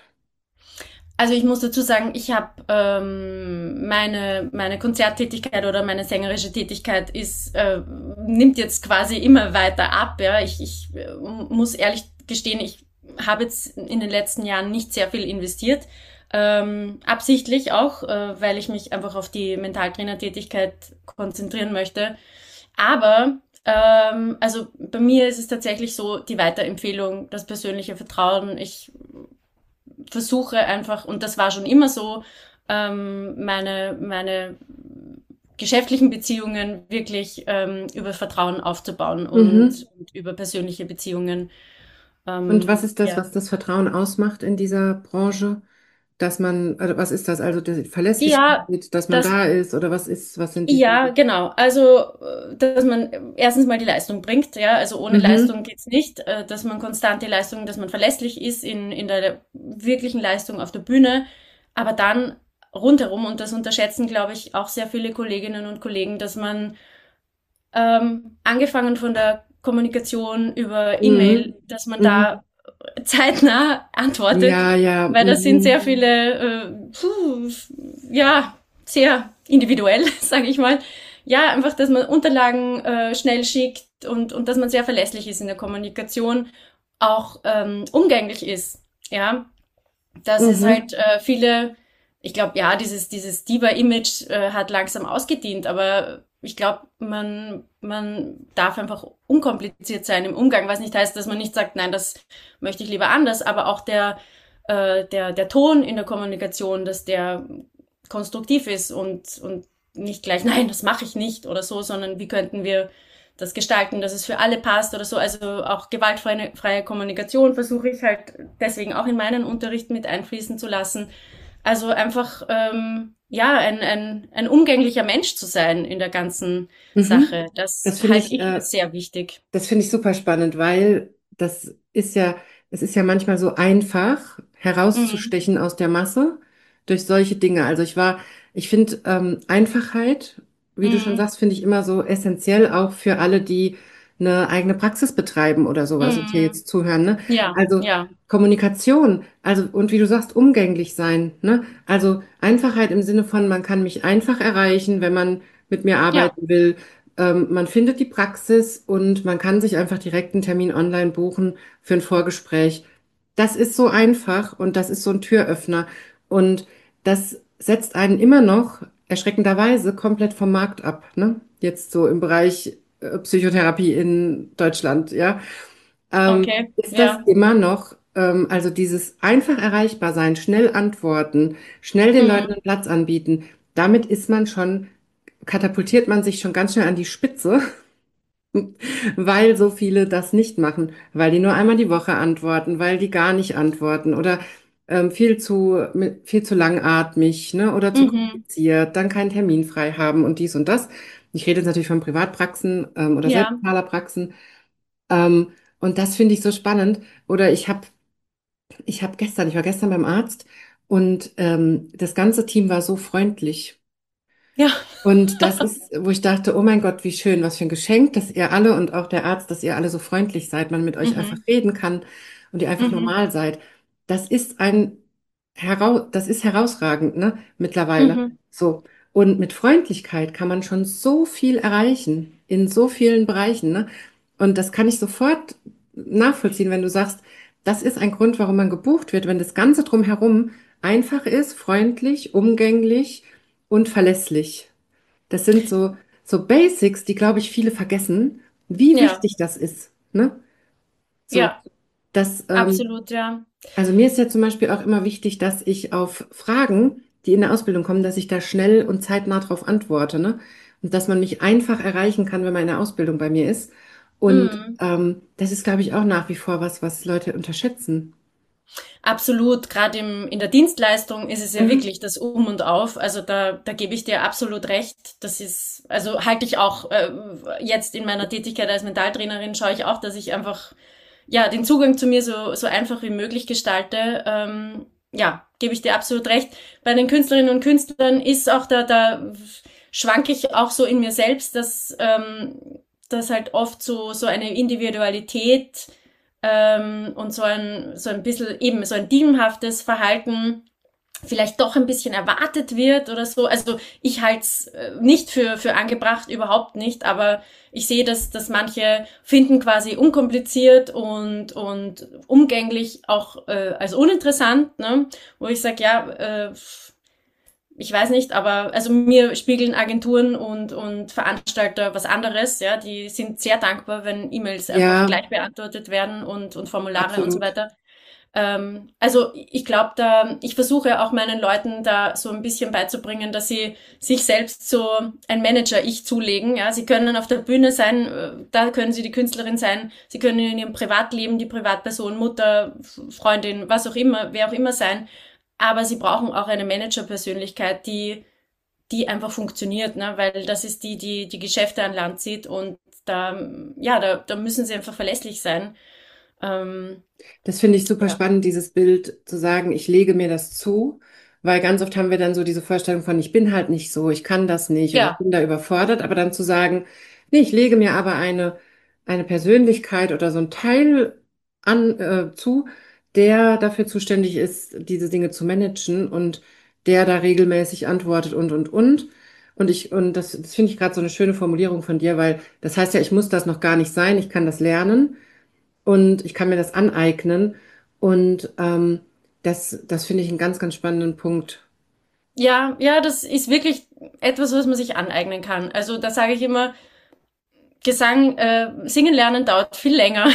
Also ich muss dazu sagen, ich habe ähm, meine meine Konzerttätigkeit oder meine sängerische Tätigkeit ist äh, nimmt jetzt quasi immer weiter ab. Ja, ich, ich äh, muss ehrlich gestehen, ich habe jetzt in den letzten Jahren nicht sehr viel investiert, ähm, absichtlich auch, äh, weil ich mich einfach auf die Mentaltrainertätigkeit konzentrieren möchte. Aber ähm, also bei mir ist es tatsächlich so die Weiterempfehlung, das persönliche Vertrauen. Ich versuche einfach, und das war schon immer so, ähm, meine, meine geschäftlichen Beziehungen wirklich ähm, über Vertrauen aufzubauen Mhm. und, und über persönliche Beziehungen. Und was Ähm, ist das, ja. was das Vertrauen ausmacht in dieser Branche? Dass man, also was ist das? Also die Ja, Verlässlichkeit, dass man das, da ist oder was ist, was sind die ja, Dinge? genau. Also, äh, dass man erstens mal die Leistung bringt, ja, also ohne Mhm. Leistung geht's nicht, äh, dass man konstant die Leistung, dass man verlässlich ist in, in der wirklichen Leistung auf der Bühne, aber dann rundherum, und das unterschätzen, glaube ich, auch sehr viele Kolleginnen und Kollegen, dass man ähm, angefangen von der Kommunikation über E-Mail, Mhm. dass man Mhm. da zeitnah antwortet, Ja, ja. weil das sind sehr Mhm. viele, äh, puh, ja, sehr individuell, sage ich mal. Ja, einfach, dass man Unterlagen äh, schnell schickt und, und dass man sehr verlässlich ist in der Kommunikation, auch ähm, umgänglich ist. Ja, dass es Mhm. halt äh, viele, ich glaube, ja, dieses, dieses Diva-Image äh, hat langsam ausgedient, aber ich glaube, man, man darf einfach unkompliziert sein im Umgang, was nicht heißt, dass man nicht sagt, nein, das möchte ich lieber anders, aber auch der, äh, der, der Ton in der Kommunikation, dass der konstruktiv ist und, und nicht gleich, nein, das mache ich nicht oder so, sondern wie könnten wir das gestalten, dass es für alle passt oder so. Also auch gewaltfreie freie Kommunikation versuche ich halt deswegen auch in meinen Unterricht mit einfließen zu lassen. Also einfach, ähm, ja, ein, ein, ein umgänglicher Mensch zu sein in der ganzen Mhm. Sache. Das Das finde halte ich, ich für äh, sehr wichtig. das finde ich super spannend, weil das ist ja, es ist ja manchmal so einfach Mhm. herauszustechen aus der Masse durch solche Dinge. Also ich war, ich finde ähm, Einfachheit, wie du schon Mhm. sagst, finde ich immer so essentiell auch für alle, die eine eigene Praxis betreiben oder sowas und hier Mhm. jetzt zuhören, ne? Ja, Also ja. Kommunikation, also und wie du sagst, umgänglich sein, ne? Also Einfachheit im Sinne von, man kann mich einfach erreichen, wenn man mit mir Ja. arbeiten will. Ähm, man findet die Praxis und man kann sich einfach direkt einen Termin online buchen für ein Vorgespräch. Das ist so einfach und das ist so ein Türöffner. Und das setzt einen immer noch erschreckenderweise komplett vom Markt ab, ne? Jetzt so im Bereich äh, Psychotherapie in Deutschland, ja. Ähm, Okay. ist das Ja. immer noch, ähm, also dieses einfach erreichbar sein, schnell antworten, schnell den Leuten Mhm. einen Platz anbieten, damit ist man schon, katapultiert man sich schon ganz schnell an die Spitze, weil so viele das nicht machen, weil die nur einmal die Woche antworten, weil die gar nicht antworten oder ähm, viel zu, mit- viel zu langatmig, ne, oder zu Mhm. kompliziert, dann keinen Termin frei haben und dies und das. Ich rede jetzt natürlich von Privatpraxen ähm, oder Ja. Selbstzahlerpraxen. Ähm, und das finde ich so spannend. Oder ich habe ich hab gestern, ich war gestern beim Arzt und ähm, das ganze Team war so freundlich. Ja. Und das ist, wo ich dachte, oh mein Gott, wie schön, was für ein Geschenk, dass ihr alle und auch der Arzt, dass ihr alle so freundlich seid, man mit euch einfach Mhm. reden kann und ihr einfach Mhm. normal seid. Das ist ein heraus, das ist herausragend, ne, mittlerweile. Mhm. So. Und mit Freundlichkeit kann man schon so viel erreichen in so vielen Bereichen, ne? Und das kann ich sofort nachvollziehen, wenn du sagst, das ist ein Grund, warum man gebucht wird, wenn das Ganze drumherum einfach ist, freundlich, umgänglich und verlässlich. Das sind so, so Basics, die, glaube ich, viele vergessen, wie Ja. wichtig das ist, ne? So, Ja. das, ähm, Absolut, ja. also mir ist ja zum Beispiel auch immer wichtig, dass ich auf Fragen, die in der Ausbildung kommen, dass ich da schnell und zeitnah drauf antworte, ne? Und dass man mich einfach erreichen kann, wenn man in der Ausbildung bei mir ist. Und Mhm. ähm, das ist, glaube ich, auch nach wie vor was, was Leute unterschätzen. Absolut, gerade im, in der Dienstleistung ist es ja Mhm. wirklich das Um und Auf. Also da, da gebe ich dir absolut recht. Das ist, also halte ich auch äh, jetzt in meiner Tätigkeit als Mentaltrainerin, schaue ich auch, dass ich einfach ja den Zugang zu mir so, so einfach wie möglich gestalte. Ähm, ja, gebe ich dir absolut recht. Bei den Künstlerinnen und Künstlern ist auch da, da schwanke ich auch so in mir selbst, dass, ähm, dass halt oft so, so eine Individualität ähm, und so ein, so ein bisschen eben so ein teamhaftes Verhalten vielleicht doch ein bisschen erwartet wird oder so. Also ich halte es nicht für, für angebracht, überhaupt nicht, aber ich sehe, dass, dass manche finden quasi unkompliziert und, und umgänglich auch äh, als uninteressant, ne? Wo ich sage, ja, äh, ich weiß nicht, aber also mir spiegeln Agenturen und, und Veranstalter was anderes, ja, die sind sehr dankbar, wenn E-Mails einfach Ja, gleich beantwortet werden und, und Formulare und so absolut. weiter. Ähm, also ich glaube da, ich versuche auch meinen Leuten da so ein bisschen beizubringen, dass sie sich selbst so ein Manager-Ich zulegen. Ja, sie können auf der Bühne sein, äh, da können sie die Künstlerin sein, sie können in ihrem Privatleben die Privatperson, Mutter, Freundin, was auch immer, wer auch immer sein. Aber sie brauchen auch eine Manager-Persönlichkeit, die, die einfach funktioniert, ne? Weil das ist die, die die Geschäfte an Land zieht und da, ja, da, da müssen sie einfach verlässlich sein. Ähm, Das finde ich super ja. spannend, dieses Bild zu sagen, ich lege mir das zu. weil ganz oft haben wir dann so diese Vorstellung von, ich bin halt nicht so, ich kann das nicht oder ich Ja, bin da überfordert, aber dann zu sagen, nee, ich lege mir aber eine, eine Persönlichkeit oder so ein Teil an, äh, zu, der dafür zuständig ist, diese Dinge zu managen und der da regelmäßig antwortet und, und, und. Und ich, und das, das finde ich gerade so eine schöne Formulierung von dir, weil das heißt ja, ich muss das noch gar nicht sein, ich kann das lernen und ich kann mir das aneignen. Und ähm, das, das finde ich einen ganz, ganz spannenden Punkt. ja, ja, das ist wirklich etwas, was man sich aneignen kann. Also da sage ich immer, Gesang, äh, singen lernen dauert viel länger.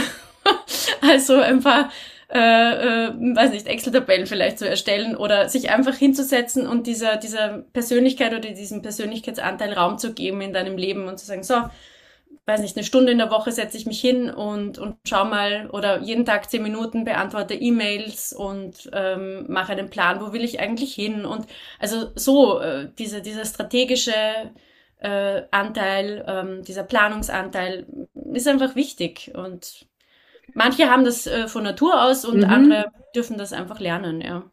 Also ein paar, äh, äh, weiß nicht, Excel-Tabellen vielleicht zu erstellen oder sich einfach hinzusetzen und dieser, dieser Persönlichkeit oder diesem Persönlichkeitsanteil Raum zu geben in deinem Leben und zu sagen, so, weiß nicht, eine Stunde in der Woche setze ich mich hin und, und schau mal oder jeden Tag zehn Minuten beantworte E-Mails und ähm, mache einen Plan, wo will ich eigentlich hin und also so, äh, diese, dieser strategische äh, Anteil, ähm, dieser Planungsanteil ist einfach wichtig und manche haben das äh, von Natur aus und Mhm. andere dürfen das einfach lernen, ja.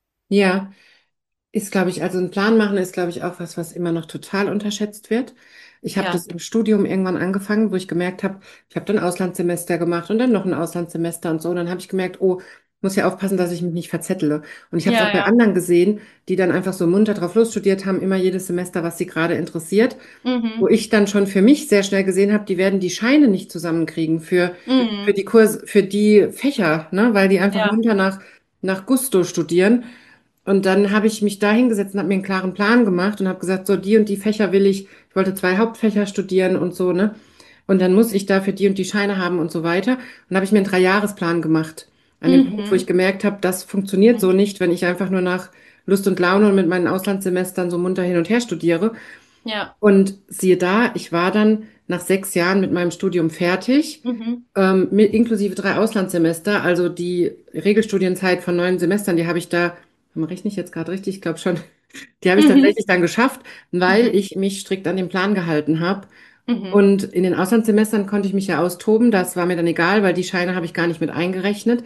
Ja, ist, glaube ich, also ein Plan machen ist, glaube ich, auch was, was immer noch total unterschätzt wird. Ich habe Ja. das im Studium irgendwann angefangen, wo ich gemerkt habe, ich habe dann Auslandssemester gemacht und dann noch ein Auslandssemester und so. Und dann habe ich gemerkt, oh, muss ja aufpassen, dass ich mich nicht verzettele. Und ich habe es auch Ja, bei ja. anderen gesehen, die dann einfach so munter drauf losstudiert haben, immer jedes Semester, was sie gerade interessiert. Wo Mhm. ich dann schon für mich sehr schnell gesehen habe, die werden die Scheine nicht zusammenkriegen für, für Mhm. die Kurs, für die Fächer, ne, weil die einfach Ja. munter nach, nach Gusto studieren. Und dann habe ich mich da hingesetzt und habe mir einen klaren Plan gemacht und habe gesagt, so die und die Fächer will ich, ich wollte zwei Hauptfächer studieren und so, ne? Und dann muss ich dafür die und die Scheine haben und so weiter. Und dann habe ich mir einen Dreijahresplan gemacht. An dem Punkt, wo ich Mhm. gemerkt habe, das funktioniert so Mhm. nicht, wenn ich einfach nur nach Lust und Laune und mit meinen Auslandssemestern so munter hin und her studiere. Ja. Und siehe da, ich war dann nach sechs Jahren mit meinem Studium fertig, Mhm. ähm, mit inklusive drei Auslandssemester. Also die Regelstudienzeit von neun Semestern, die habe ich da, rechne ich jetzt gerade richtig, ich glaube schon, die habe ich Mhm. tatsächlich dann geschafft, weil Mhm. ich mich strikt an den Plan gehalten habe. Mhm. Und in den Auslandssemestern konnte ich mich ja austoben. Das war mir dann egal, weil die Scheine habe ich gar nicht mit eingerechnet.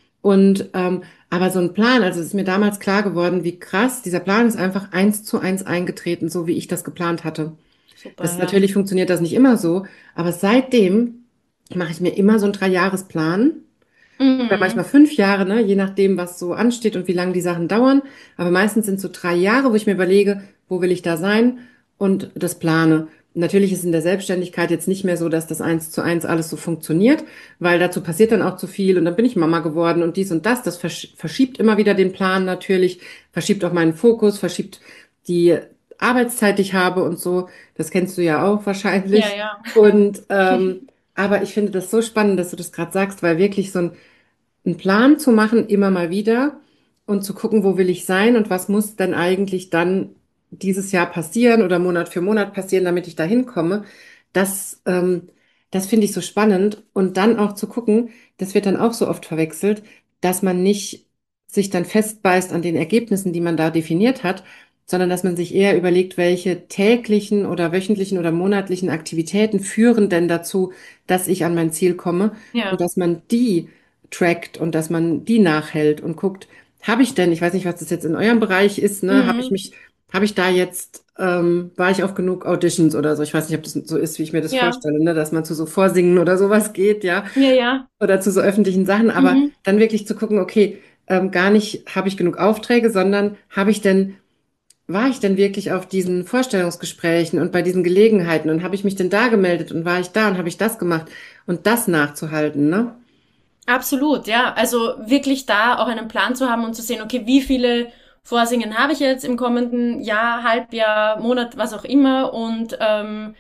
Und ähm, aber so ein Plan, also es ist mir damals klar geworden, wie krass, dieser Plan ist einfach eins zu eins eingetreten, so wie ich das geplant hatte. Super, Das ja. natürlich funktioniert das nicht immer so, aber seitdem mache ich mir immer so einen Dreijahresplan oder manchmal Mhm. fünf Jahre, ne, je nachdem, was so ansteht und wie lange die Sachen dauern. Aber meistens sind es so drei Jahre, wo ich mir überlege, wo will ich da sein und das plane. Natürlich ist in der Selbstständigkeit jetzt nicht mehr so, dass das eins zu eins alles so funktioniert, weil dazu passiert dann auch zu viel und dann bin ich Mama geworden und dies und das. Das versch verschiebt immer wieder den Plan natürlich, verschiebt auch meinen Fokus, verschiebt die Arbeitszeit, die ich habe und so. Das kennst du ja auch Ja, wahrscheinlich. ja. Und ähm, aber ich finde das so spannend, dass du das gerade sagst, weil wirklich so ein einen Plan zu machen, immer mal wieder und zu gucken, wo will ich sein und was muss denn eigentlich dann dieses Jahr passieren oder Monat für Monat passieren, damit ich da hinkomme. Das, ähm, das finde ich so spannend. Und dann auch zu gucken, das wird dann auch so oft verwechselt, dass man nicht sich dann festbeißt an den Ergebnissen, die man da definiert hat, sondern dass man sich eher überlegt, welche täglichen oder wöchentlichen oder monatlichen Aktivitäten führen denn dazu, dass ich an mein Ziel komme und Ja. dass man die trackt und dass man die nachhält und guckt, habe ich denn, ich weiß nicht, was das jetzt in eurem Bereich ist, ne, habe ich Mhm. mich, habe ich da jetzt, ähm, war ich auf genug Auditions oder so? Ich weiß nicht, ob das so ist, wie ich mir das Ja. vorstelle, ne, dass man zu so Vorsingen oder sowas geht, ja, Ja, ja. oder zu so öffentlichen Sachen, aber Mhm. dann wirklich zu gucken, okay, ähm, gar nicht, habe ich genug Aufträge, sondern habe ich denn, war ich denn wirklich auf diesen Vorstellungsgesprächen und bei diesen Gelegenheiten und habe ich mich denn da gemeldet und war ich da und habe ich das gemacht und das nachzuhalten, ne? Absolut, ja. Also wirklich da auch einen Plan zu haben und zu sehen, okay, wie viele Vorsingen habe ich jetzt im kommenden Jahr, Halbjahr, Monat, was auch immer und ähm,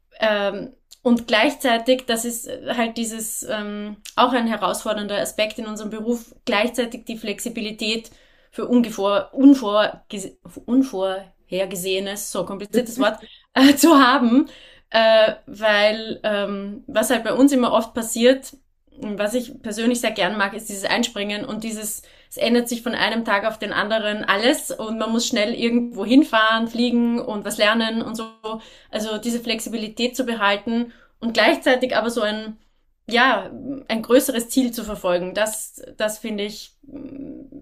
ähm, und gleichzeitig, das ist halt dieses ähm, auch ein herausfordernder Aspekt in unserem Beruf, gleichzeitig die Flexibilität für ungevor, unvor, unvorhergesehenes, so kompliziertes Wort, äh, zu haben, äh, weil ähm, was halt bei uns immer oft passiert, was ich persönlich sehr gern mag, ist dieses Einspringen und dieses, es ändert sich von einem Tag auf den anderen alles und man muss schnell irgendwo hinfahren, fliegen und was lernen und so. Also diese Flexibilität zu behalten und gleichzeitig aber so ein, ja, ein größeres Ziel zu verfolgen. Das, das finde ich,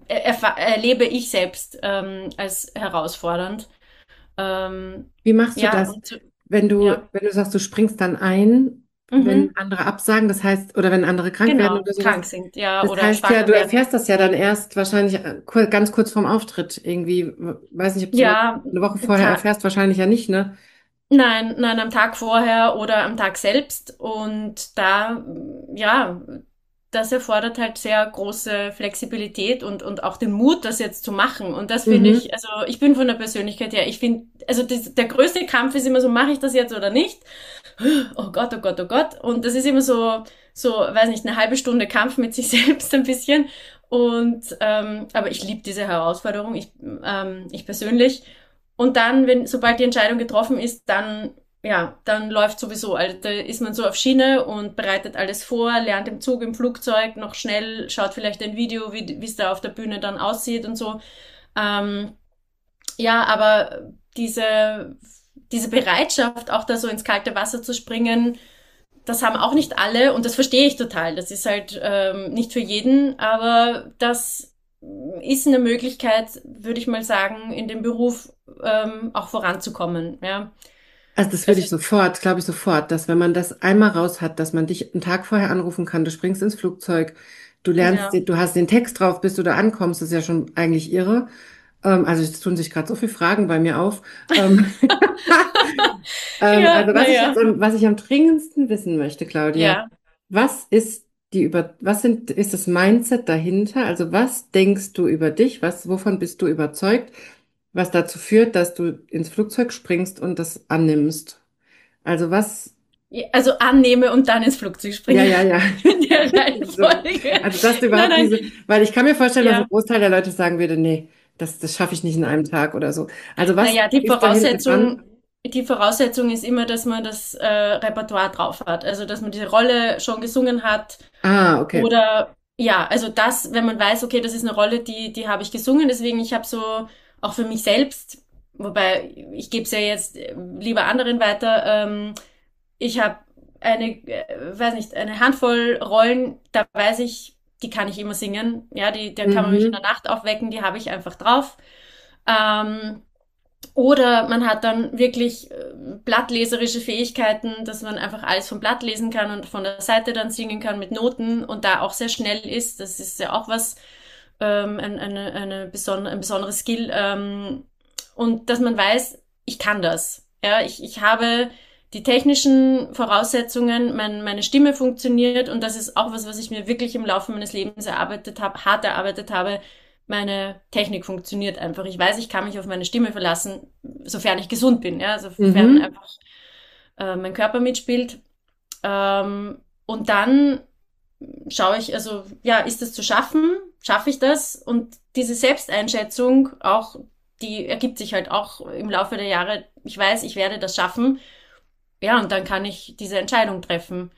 erfa- erlebe ich selbst ähm, als herausfordernd. Ähm, Wie machst du ja, das, und wenn du, ja. wenn du sagst, du springst dann ein, wenn Mhm. andere absagen, das heißt, oder wenn andere krank werden Genau, oder sowas? krank sind, ja, Das oder heißt ja, schwanger du werden. erfährst das ja dann erst wahrscheinlich äh, kur- ganz kurz vorm Auftritt irgendwie. Weiß nicht, ob du das Ja, eine Woche vorher ta erfährst, wahrscheinlich ja nicht, ne? nein, nein, am Tag vorher oder am Tag selbst. Und da, ja, das erfordert halt sehr große Flexibilität und, und auch den Mut, das jetzt zu machen. Und das finde Mhm. ich, also ich bin von der Persönlichkeit her, ich finde, also das, der größte Kampf ist immer so, mache ich das jetzt oder nicht? Oh Gott, oh Gott, oh Gott. Und das ist immer so, so, weiß nicht, eine halbe Stunde Kampf mit sich selbst ein bisschen. Und ähm, aber ich liebe diese Herausforderung, ich, ähm, ich persönlich. Und dann, wenn, sobald die Entscheidung getroffen ist, dann, ja, dann läuft sowieso. Also da ist man so auf Schiene und bereitet alles vor, lernt im Zug, im Flugzeug noch schnell, schaut vielleicht ein Video, wie wie es da auf der Bühne dann aussieht und so. Ähm, ja, aber diese, diese Bereitschaft, auch da so ins kalte Wasser zu springen, das haben auch nicht alle und das verstehe ich total. Das ist halt ähm, nicht für jeden, aber das ist eine Möglichkeit, würde ich mal sagen, in dem Beruf ähm, auch voranzukommen. Ja, Also das würde also ich sofort, glaube ich sofort, dass wenn man das einmal raus hat, dass man dich einen Tag vorher anrufen kann, du springst ins Flugzeug, du lernst, ja, den- du hast den Text drauf, bis du da ankommst, das ist ja schon eigentlich irre. Ähm, also es tun sich gerade so viele Fragen bei mir auf. Ähm, ähm, ja, also was ich jetzt, naja, am- was ich am dringendsten wissen möchte, Claudia, ja. was ist die über, was sind, ist das Mindset dahinter? Also was denkst du über dich? Was, wovon bist du überzeugt, was dazu führt, dass du ins Flugzeug springst und das annimmst? Also was, Ja, also annehme und dann ins Flugzeug ja, springe. ja, ja. In der So, Reihenfolge. also dass du Nein, überhaupt nein, diese, weil ich kann mir vorstellen, dass ein ja. Großteil der Leute sagen würde, nee, das, das schaffe ich nicht in einem Tag oder so. Also was Naja, die ist dahinter Voraussetzung, dran? die Voraussetzung ist immer, dass man das äh, Repertoire drauf hat. Also, dass man diese Rolle schon gesungen hat. Ah, okay. Oder ja, also das, wenn man weiß, okay, das ist eine Rolle, die, die habe ich gesungen, deswegen ich habe so auch für mich selbst, wobei ich gebe es ja jetzt äh, lieber anderen weiter, ähm, ich habe eine, äh, weiß nicht, eine Handvoll Rollen, da weiß ich, die kann ich immer singen. Ja, die, da kann man mich in der Mhm. Nacht aufwecken, die habe ich einfach drauf. Ähm, oder man hat dann wirklich äh, blattleserische Fähigkeiten, dass man einfach alles vom Blatt lesen kann und von der Seite dann singen kann mit Noten und da auch sehr schnell ist. Das ist ja auch was, ähm, ein, eine, eine besondere, ein besonderes Skill. Ähm, und dass man weiß, ich kann das. Ja, ich, ich habe die technischen Voraussetzungen, mein, meine Stimme funktioniert und das ist auch was, was ich mir wirklich im Laufe meines Lebens erarbeitet habe, hart erarbeitet habe, meine Technik funktioniert einfach. Ich weiß, ich kann mich auf meine Stimme verlassen, sofern ich gesund bin, ja, sofern Mhm. einfach äh, mein Körper mitspielt. Ähm, und dann schaue ich, also ja, ist das zu schaffen? Schaffe ich das? Und diese Selbsteinschätzung auch, die ergibt sich halt auch im Laufe der Jahre. Ich weiß, ich werde das schaffen. Ja, und dann kann ich diese Entscheidung treffen.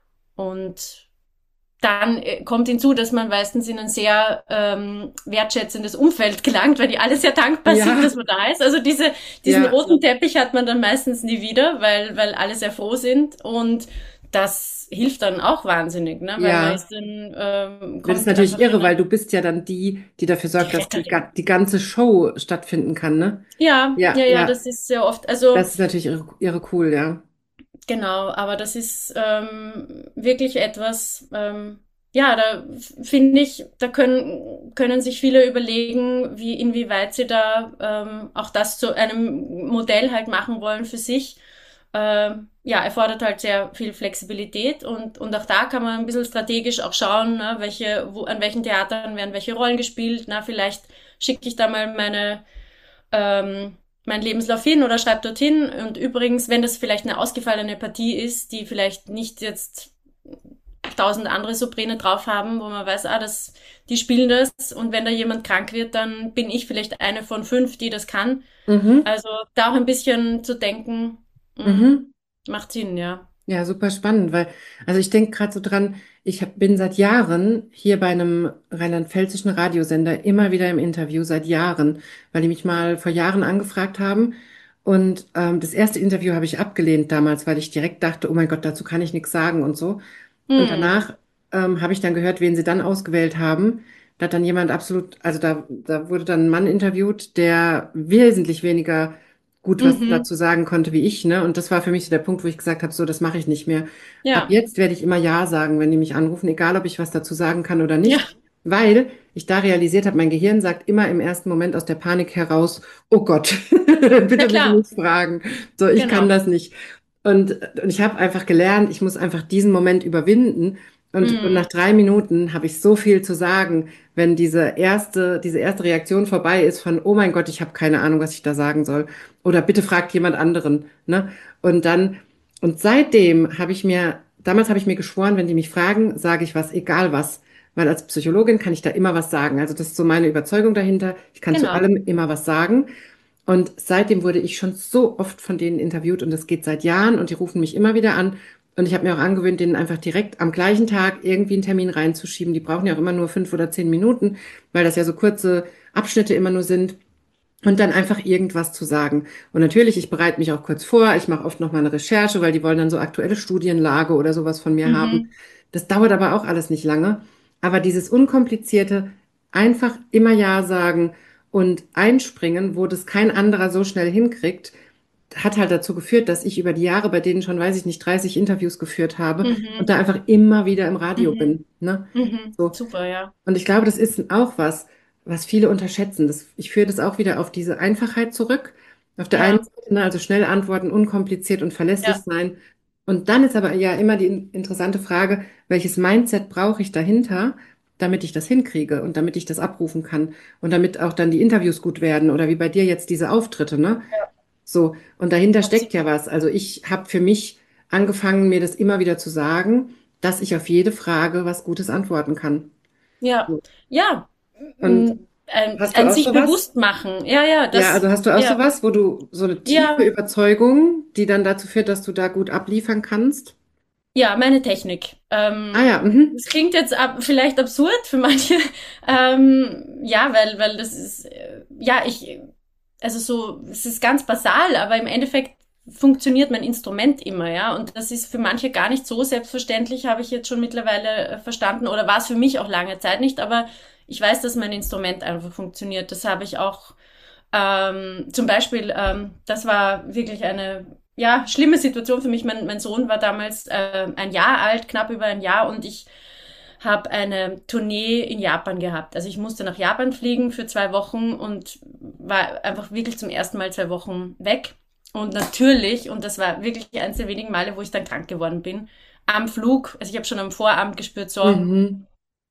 Und dann äh, kommt hinzu, dass man meistens in ein sehr ähm, wertschätzendes Umfeld gelangt, weil die alle sehr dankbar sind, Ja, dass man da ist. Also diese, diesen ja. roten Teppich hat man dann meistens nie wieder, weil, weil alle sehr froh sind. Und das hilft dann auch wahnsinnig, ne? Weil man Ja. ist dann, ähm, Das ist kommt natürlich einfach irre, in weil ein, du bist ja dann die, die dafür die sorgt, dass die, Retterin. ga- die ganze Show stattfinden kann, ne? Ja, Ja, ja, ja, ja. das ist sehr oft. Also Das ist natürlich irre, irre cool, ja. genau, aber das ist ähm, wirklich etwas, ähm, ja, da finde ich, da können, können sich viele überlegen, wie, inwieweit sie da ähm, auch das zu einem Modell halt machen wollen für sich. Ähm, ja, erfordert halt sehr viel Flexibilität und, und auch da kann man ein bisschen strategisch auch schauen, ne, welche, wo, an welchen Theatern werden welche Rollen gespielt. Na, vielleicht schicke ich da mal meine ähm, meinen Lebenslauf hin oder schreibe dorthin. Und übrigens, wenn das vielleicht eine ausgefallene Partie ist, die vielleicht nicht jetzt tausend andere Soprane drauf haben, wo man weiß, ah, das, die spielen das und wenn da jemand krank wird, dann bin ich vielleicht eine von fünf, die das kann. Mhm. Also da auch ein bisschen zu denken, mh, Mhm. macht Sinn, ja. Ja, super spannend, weil, also ich denke gerade so dran, ich hab, bin seit Jahren hier bei einem rheinland-pfälzischen Radiosender immer wieder im Interview, seit Jahren, weil die mich mal vor Jahren angefragt haben. Und ähm, das erste Interview habe ich abgelehnt damals, weil ich direkt dachte, oh mein Gott, dazu kann ich nichts sagen und so. Und Hm. danach ähm, habe ich dann gehört, wen sie dann ausgewählt haben. da hat dann jemand absolut, also da, da wurde dann ein Mann interviewt, der wesentlich weniger gut was Mhm. dazu sagen konnte wie ich, ne? Und das war für mich so der Punkt, wo ich gesagt habe, so, das mache ich nicht mehr. Ab Ja. jetzt werde ich immer Ja sagen, wenn die mich anrufen, egal ob ich was dazu sagen kann oder Ja. nicht, weil ich da realisiert habe, mein Gehirn sagt immer im ersten Moment aus der Panik heraus, oh Gott, Ja, bitte mich klar. nicht fragen. So, ich kann Genau. das nicht. Und, und ich habe einfach gelernt, ich muss einfach diesen Moment überwinden. Und, und nach Mhm. drei Minuten habe ich so viel zu sagen, wenn diese erste, diese erste Reaktion vorbei ist von, oh mein Gott, ich habe keine Ahnung, was ich da sagen soll. Oder bitte fragt jemand anderen, ne? Und dann, und seitdem habe ich mir, damals habe ich mir geschworen, wenn die mich fragen, sage ich was, egal was. Weil als Psychologin kann ich da immer was sagen. Also das ist so meine Überzeugung dahinter. Ich kann zu Genau. allem immer was sagen. Und seitdem wurde ich schon so oft von denen interviewt und das geht seit Jahren und die rufen mich immer wieder an. Und ich habe mir auch angewöhnt, denen einfach direkt am gleichen Tag irgendwie einen Termin reinzuschieben. Die brauchen ja auch immer nur fünf oder zehn Minuten, weil das ja so kurze Abschnitte immer nur sind. Und dann einfach irgendwas zu sagen. Und natürlich, ich bereite mich auch kurz vor. Ich mache oft noch mal eine Recherche, weil die wollen dann so aktuelle Studienlage oder sowas von mir haben. Mhm. Das dauert aber auch alles nicht lange. Aber dieses unkomplizierte, einfach immer Ja sagen und einspringen, wo das kein anderer so schnell hinkriegt, hat halt dazu geführt, dass ich über die Jahre bei denen schon, weiß ich nicht, dreißig Interviews geführt habe und Mhm. da einfach immer wieder im Radio Mhm. bin, ne? Mhm. So. Super, ja. Und ich glaube, das ist auch was, was viele unterschätzen. Das, ich führe das auch wieder auf diese Einfachheit zurück. Auf der einen Ja. Seite, ne, also schnell antworten, unkompliziert und verlässlich Ja. sein. Und dann ist aber ja immer die in- interessante Frage, welches Mindset brauche ich dahinter, damit ich das hinkriege und damit ich das abrufen kann und damit auch dann die Interviews gut werden oder wie bei dir jetzt diese Auftritte, ne? Ja. So, und dahinter steckt ja Absolut. was. Also ich habe für mich angefangen, mir das immer wieder zu sagen, dass ich auf jede Frage was Gutes antworten kann. Ja. So. Ja. Und Mm, Ein, hast du ein auch sich sowas? bewusst machen. Ja, ja, Ja, das, also hast du auch ja. sowas, wo du so eine tiefe Ja. Überzeugung, die dann dazu führt, dass du da gut abliefern kannst? Ja, meine Technik. Ah Ähm, ja, mhm. das klingt jetzt ab, vielleicht absurd für manche. Ähm, ja, weil, weil das ist, äh, ja, ich, also so, es ist ganz basal, aber im Endeffekt funktioniert mein Instrument immer, ja. Und das ist für manche gar nicht so selbstverständlich, habe ich jetzt schon mittlerweile äh, verstanden, oder war es für mich auch lange Zeit nicht, aber ich weiß, dass mein Instrument einfach funktioniert. Das habe ich auch ähm, zum Beispiel, ähm, das war wirklich eine ja, schlimme Situation für mich. Mein, mein Sohn war damals äh, ein Jahr alt, knapp über ein Jahr, und ich habe eine Tournee in Japan gehabt. Also ich musste nach Japan fliegen für zwei Wochen und war einfach wirklich zum ersten Mal zwei Wochen weg. Und natürlich, und das war wirklich eines der wenigen Male, wo ich dann krank geworden bin, am Flug, also ich habe schon am Vorabend gespürt, so, Mhm.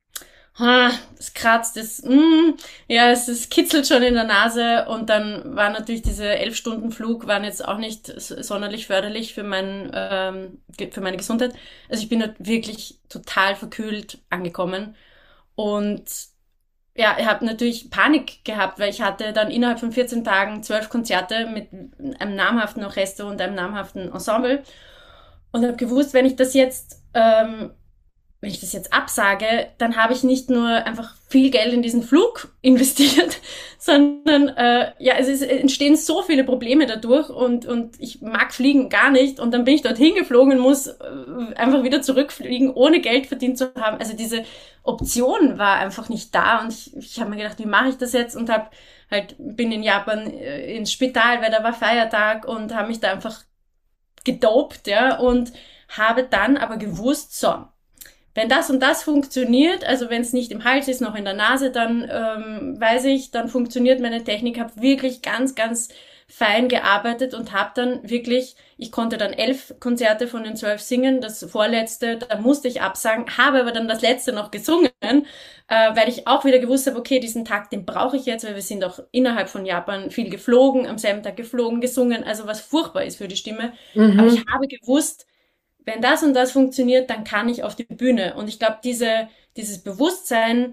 ah, es kratzt, es, mm, ja, es, es kitzelt schon in der Nase, und dann war natürlich diese elf Stunden Flug waren jetzt auch nicht sonderlich förderlich für mein, ähm, für meine Gesundheit. Also ich bin dort wirklich total verkühlt angekommen und ja, ich habe natürlich Panik gehabt, weil ich hatte dann innerhalb von vierzehn Tagen zwölf Konzerte mit einem namhaften Orchester und einem namhaften Ensemble und habe gewusst, wenn ich das jetzt ähm, wenn ich das jetzt absage, dann habe ich nicht nur einfach viel Geld in diesen Flug investiert, sondern äh, ja, es ist, entstehen so viele Probleme dadurch, und, und ich mag Fliegen gar nicht, und dann bin ich dorthin geflogen und muss äh, einfach wieder zurückfliegen, ohne Geld verdient zu haben. Also diese Option war einfach nicht da, und ich, ich habe mir gedacht, wie mache ich das jetzt, und habe halt bin in Japan äh, ins Spital, weil da war Feiertag, und habe mich da einfach gedopt, ja, und habe dann aber gewusst, so, wenn das und das funktioniert, also wenn es nicht im Hals ist, noch in der Nase, dann ähm, weiß ich, dann funktioniert meine Technik. Habe wirklich ganz, ganz fein gearbeitet und habe dann wirklich, ich konnte dann elf Konzerte von den zwölf singen, das vorletzte, da musste ich absagen, habe aber dann das letzte noch gesungen, äh, weil ich auch wieder gewusst habe, okay, diesen Tag, den brauche ich jetzt, weil wir sind auch innerhalb von Japan viel geflogen, am selben Tag geflogen, gesungen, also was furchtbar ist für die Stimme. Aber ich Mhm. habe gewusst, wenn das und das funktioniert, dann kann ich auf die Bühne. Und ich glaube, diese, dieses Bewusstsein,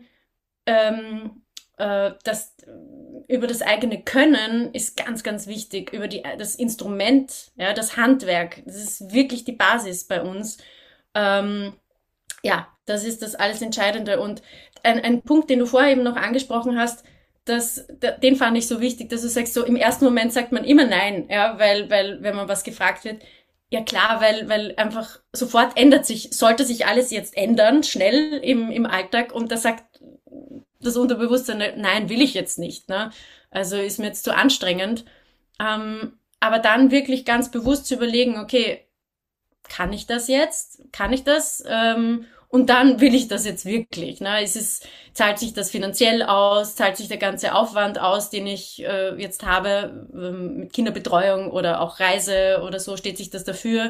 ähm, äh, das, über das eigene Können ist ganz, ganz wichtig. Über die, das Instrument, ja, das Handwerk, das ist wirklich die Basis bei uns. Ähm, ja, das ist das alles Entscheidende. Und ein, ein Punkt, den du vorher eben noch angesprochen hast, das, den fand ich so wichtig, dass du sagst, so im ersten Moment sagt man immer nein, ja, weil, weil, wenn man was gefragt wird, ja klar, weil, weil einfach sofort ändert sich, sollte sich alles jetzt ändern, schnell im, im Alltag, und da sagt das Unterbewusstsein, nein, will ich jetzt nicht, ne? Also ist mir jetzt zu anstrengend. Ähm, aber dann wirklich ganz bewusst zu überlegen, okay, kann ich das jetzt? Kann ich das? Ähm, und dann will ich das jetzt wirklich. Ne? Es ist, zahlt sich das finanziell aus? Zahlt sich der ganze Aufwand aus, den ich äh, jetzt habe ähm, mit Kinderbetreuung oder auch Reise oder so? Steht sich das dafür?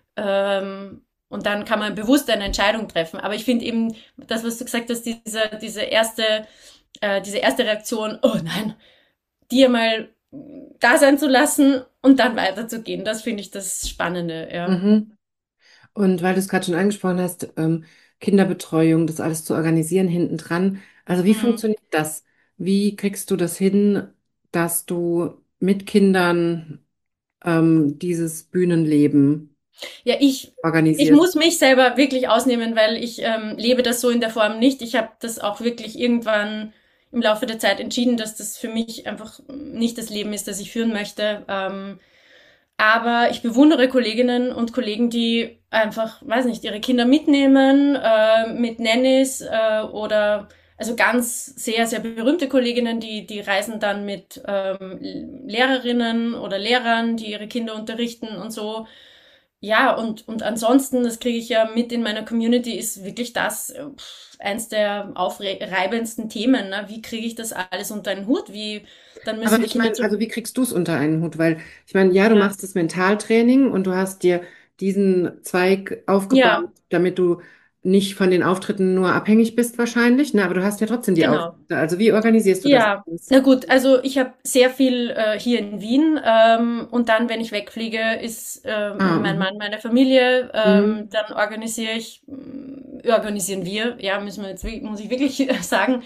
Ähm, und dann kann man bewusst eine Entscheidung treffen. Aber ich finde eben, das, was du gesagt hast, diese, diese erste, äh, diese erste Reaktion, oh nein, dir mal da sein zu lassen und dann weiterzugehen, das finde ich das Spannende, ja. Mhm. Und weil du es gerade schon angesprochen hast, ähm, Kinderbetreuung, das alles zu organisieren hinten dran. Also wie Mhm. funktioniert das? Wie kriegst du das hin, dass du mit Kindern ähm, dieses Bühnenleben Ja, ich, ich organisierst? muss mich selber wirklich ausnehmen, weil ich ähm, lebe das so in der Form nicht. Ich habe das auch wirklich irgendwann im Laufe der Zeit entschieden, dass das für mich einfach nicht das Leben ist, das ich führen möchte. Ähm, aber ich bewundere Kolleginnen und Kollegen, die einfach, weiß nicht, ihre Kinder mitnehmen, äh, mit Nannies äh, oder also ganz sehr, sehr berühmte Kolleginnen, die, die reisen dann mit ähm, Lehrerinnen oder Lehrern, die ihre Kinder unterrichten und so. Ja, und, und ansonsten, das kriege ich ja mit in meiner Community, ist wirklich das äh, pff, eins der aufreibendsten Themen. Ne? Wie kriege ich das alles unter einen Hut? Wie, dann Aber müssen die ich Kinder meine, zu... also wie kriegst du es unter einen Hut? Weil ich meine, ja, du Ja, machst das Mentaltraining und du hast dir diesen Zweig aufgebaut, ja, damit du nicht von den Auftritten nur abhängig bist wahrscheinlich, ne? Aber du hast ja trotzdem die genau. Auftritte. Also wie organisierst du das Ja, alles? na gut, also ich habe sehr viel äh, hier in Wien ähm, und dann, wenn ich wegfliege, ist Ah, ähm, mein mhm. Mann, meine Familie, ähm, Mhm. dann organisiere ich, äh, organisieren wir, ja, müssen wir jetzt, wi- muss ich wirklich sagen,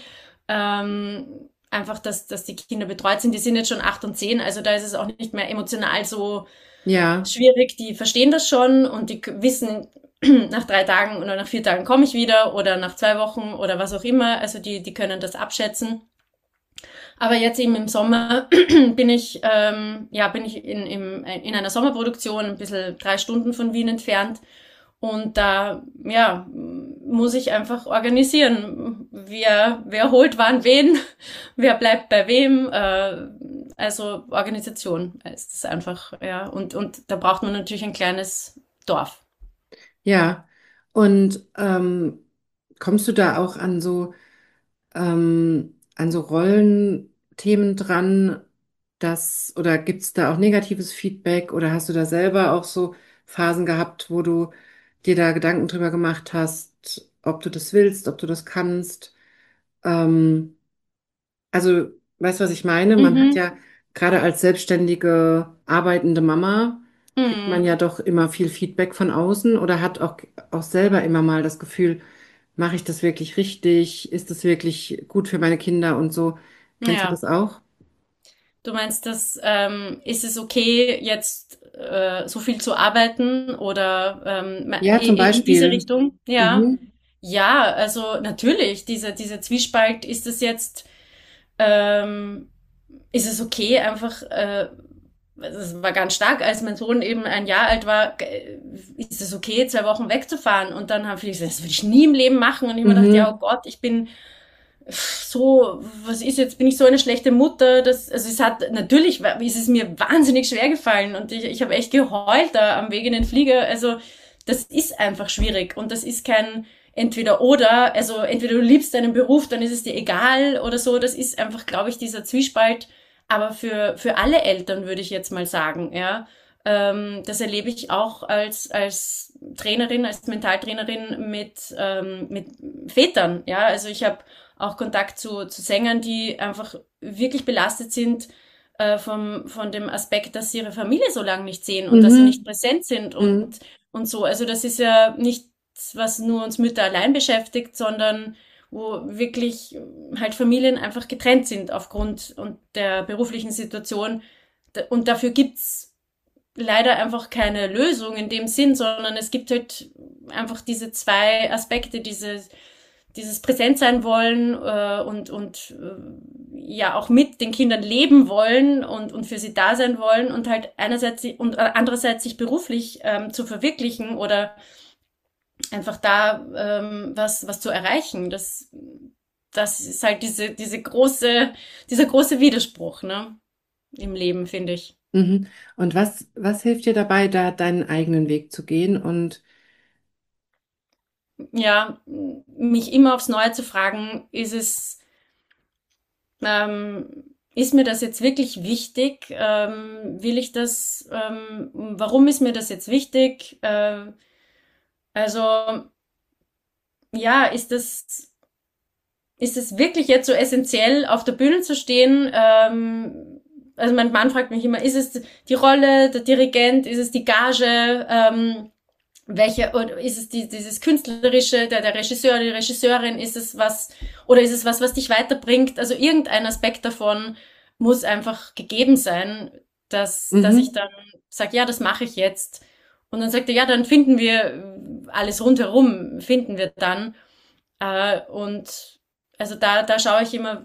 ähm, einfach, dass, dass die Kinder betreut sind. Die sind jetzt schon acht und zehn, also da ist es auch nicht mehr emotional so Ja, schwierig. Die verstehen das schon und die k- wissen, nach drei Tagen oder nach vier Tagen komme ich wieder oder nach zwei Wochen oder was auch immer. Also die, die können das abschätzen. Aber jetzt eben im Sommer bin ich, ähm, ja, bin ich in, im, in einer Sommerproduktion, ein bisschen drei Stunden von Wien entfernt. Und da, ja, muss ich einfach organisieren. Wer, wer holt wann wen? Wer bleibt bei wem? Äh, also Organisation ist es einfach, ja. Und, und da braucht man natürlich ein kleines Dorf. ja. Und ähm, kommst du da auch an so ähm, an so Rollenthemen dran, dass, oder gibt es da auch negatives Feedback oder hast du da selber auch so Phasen gehabt, wo du dir da Gedanken drüber gemacht hast, ob du das willst, ob du das kannst? Ähm, also, weißt du, was ich meine? Man hat Mhm. ja gerade als selbstständige, arbeitende Mama, kriegt man Mhm. ja doch immer viel Feedback von außen oder hat auch, auch selber immer mal das Gefühl, mache ich das wirklich richtig? Ist das wirklich gut für meine Kinder und so? Kennst du das Ja. auch? Du meinst, dass ähm, ist es okay, jetzt äh, so viel zu arbeiten oder ähm, Ja, zum in diese Beispiel. Richtung? Ja, Mhm. ja, also natürlich, dieser dieser Zwiespalt, ist es jetzt, ähm, ist es okay, einfach, äh, es war ganz stark, als mein Sohn eben ein Jahr alt war, äh, ist es okay, zwei Wochen wegzufahren? Und dann haben viele gesagt, das würde ich nie im Leben machen. Und ich mir gedacht, ja, oh Mhm. Gott, ich bin so, was ist jetzt, bin ich so eine schlechte Mutter? Das, also es hat, natürlich ist es mir wahnsinnig schwer gefallen und ich, ich habe echt geheult da am Weg in den Flieger. Also das ist einfach schwierig und das ist kein entweder oder, also entweder du liebst deinen Beruf, dann ist es dir egal oder so. Das ist einfach, glaube ich, dieser Zwiespalt. Aber für, für alle Eltern würde ich jetzt mal sagen, ja. Ähm, das erlebe ich auch als, als Trainerin, als Mentaltrainerin mit, ähm, mit Vätern, ja. Also ich habe auch Kontakt zu, zu Sängern, die einfach wirklich belastet sind äh, vom, von dem Aspekt, dass sie ihre Familie so lange nicht sehen und dass sie nicht Mhm. präsent sind Mhm. und, und so. Also das ist ja nichts, was nur uns Mütter allein beschäftigt, sondern wo wirklich halt Familien einfach getrennt sind aufgrund und der beruflichen Situation. Und dafür gibt's leider einfach keine Lösung in dem Sinn, sondern es gibt halt einfach diese zwei Aspekte, diese dieses Präsent sein wollen äh, und, und äh, ja auch mit den Kindern leben wollen und, und für sie da sein wollen und halt einerseits und andererseits sich beruflich ähm, zu verwirklichen oder einfach da ähm, was, was zu erreichen. Das, das ist halt diese, diese große, dieser große Widerspruch, ne, im Leben, finde ich. Mhm. Und was, was hilft dir dabei, da deinen eigenen Weg zu gehen? Und Ja, mich immer aufs Neue zu fragen, ist es, ähm, ist mir das jetzt wirklich wichtig? Ähm, will ich das, ähm, warum ist mir das jetzt wichtig? Äh, also, ja, ist das, ist es wirklich jetzt so essentiell, auf der Bühne zu stehen? Ähm, also mein Mann fragt mich immer, ist es die Rolle, der Dirigent, ist es die Gage? Ähm, welche, oder ist es die, dieses künstlerische, der, der Regisseur, die Regisseurin, ist es was, oder ist es was, was dich weiterbringt? Also irgendein Aspekt davon muss einfach gegeben sein, dass, dass ich mhm. dann sage, ja, das mache ich jetzt. Und dann sagt er, ja, dann finden wir alles rundherum, finden wir dann. Äh, und also da, da schaue ich immer,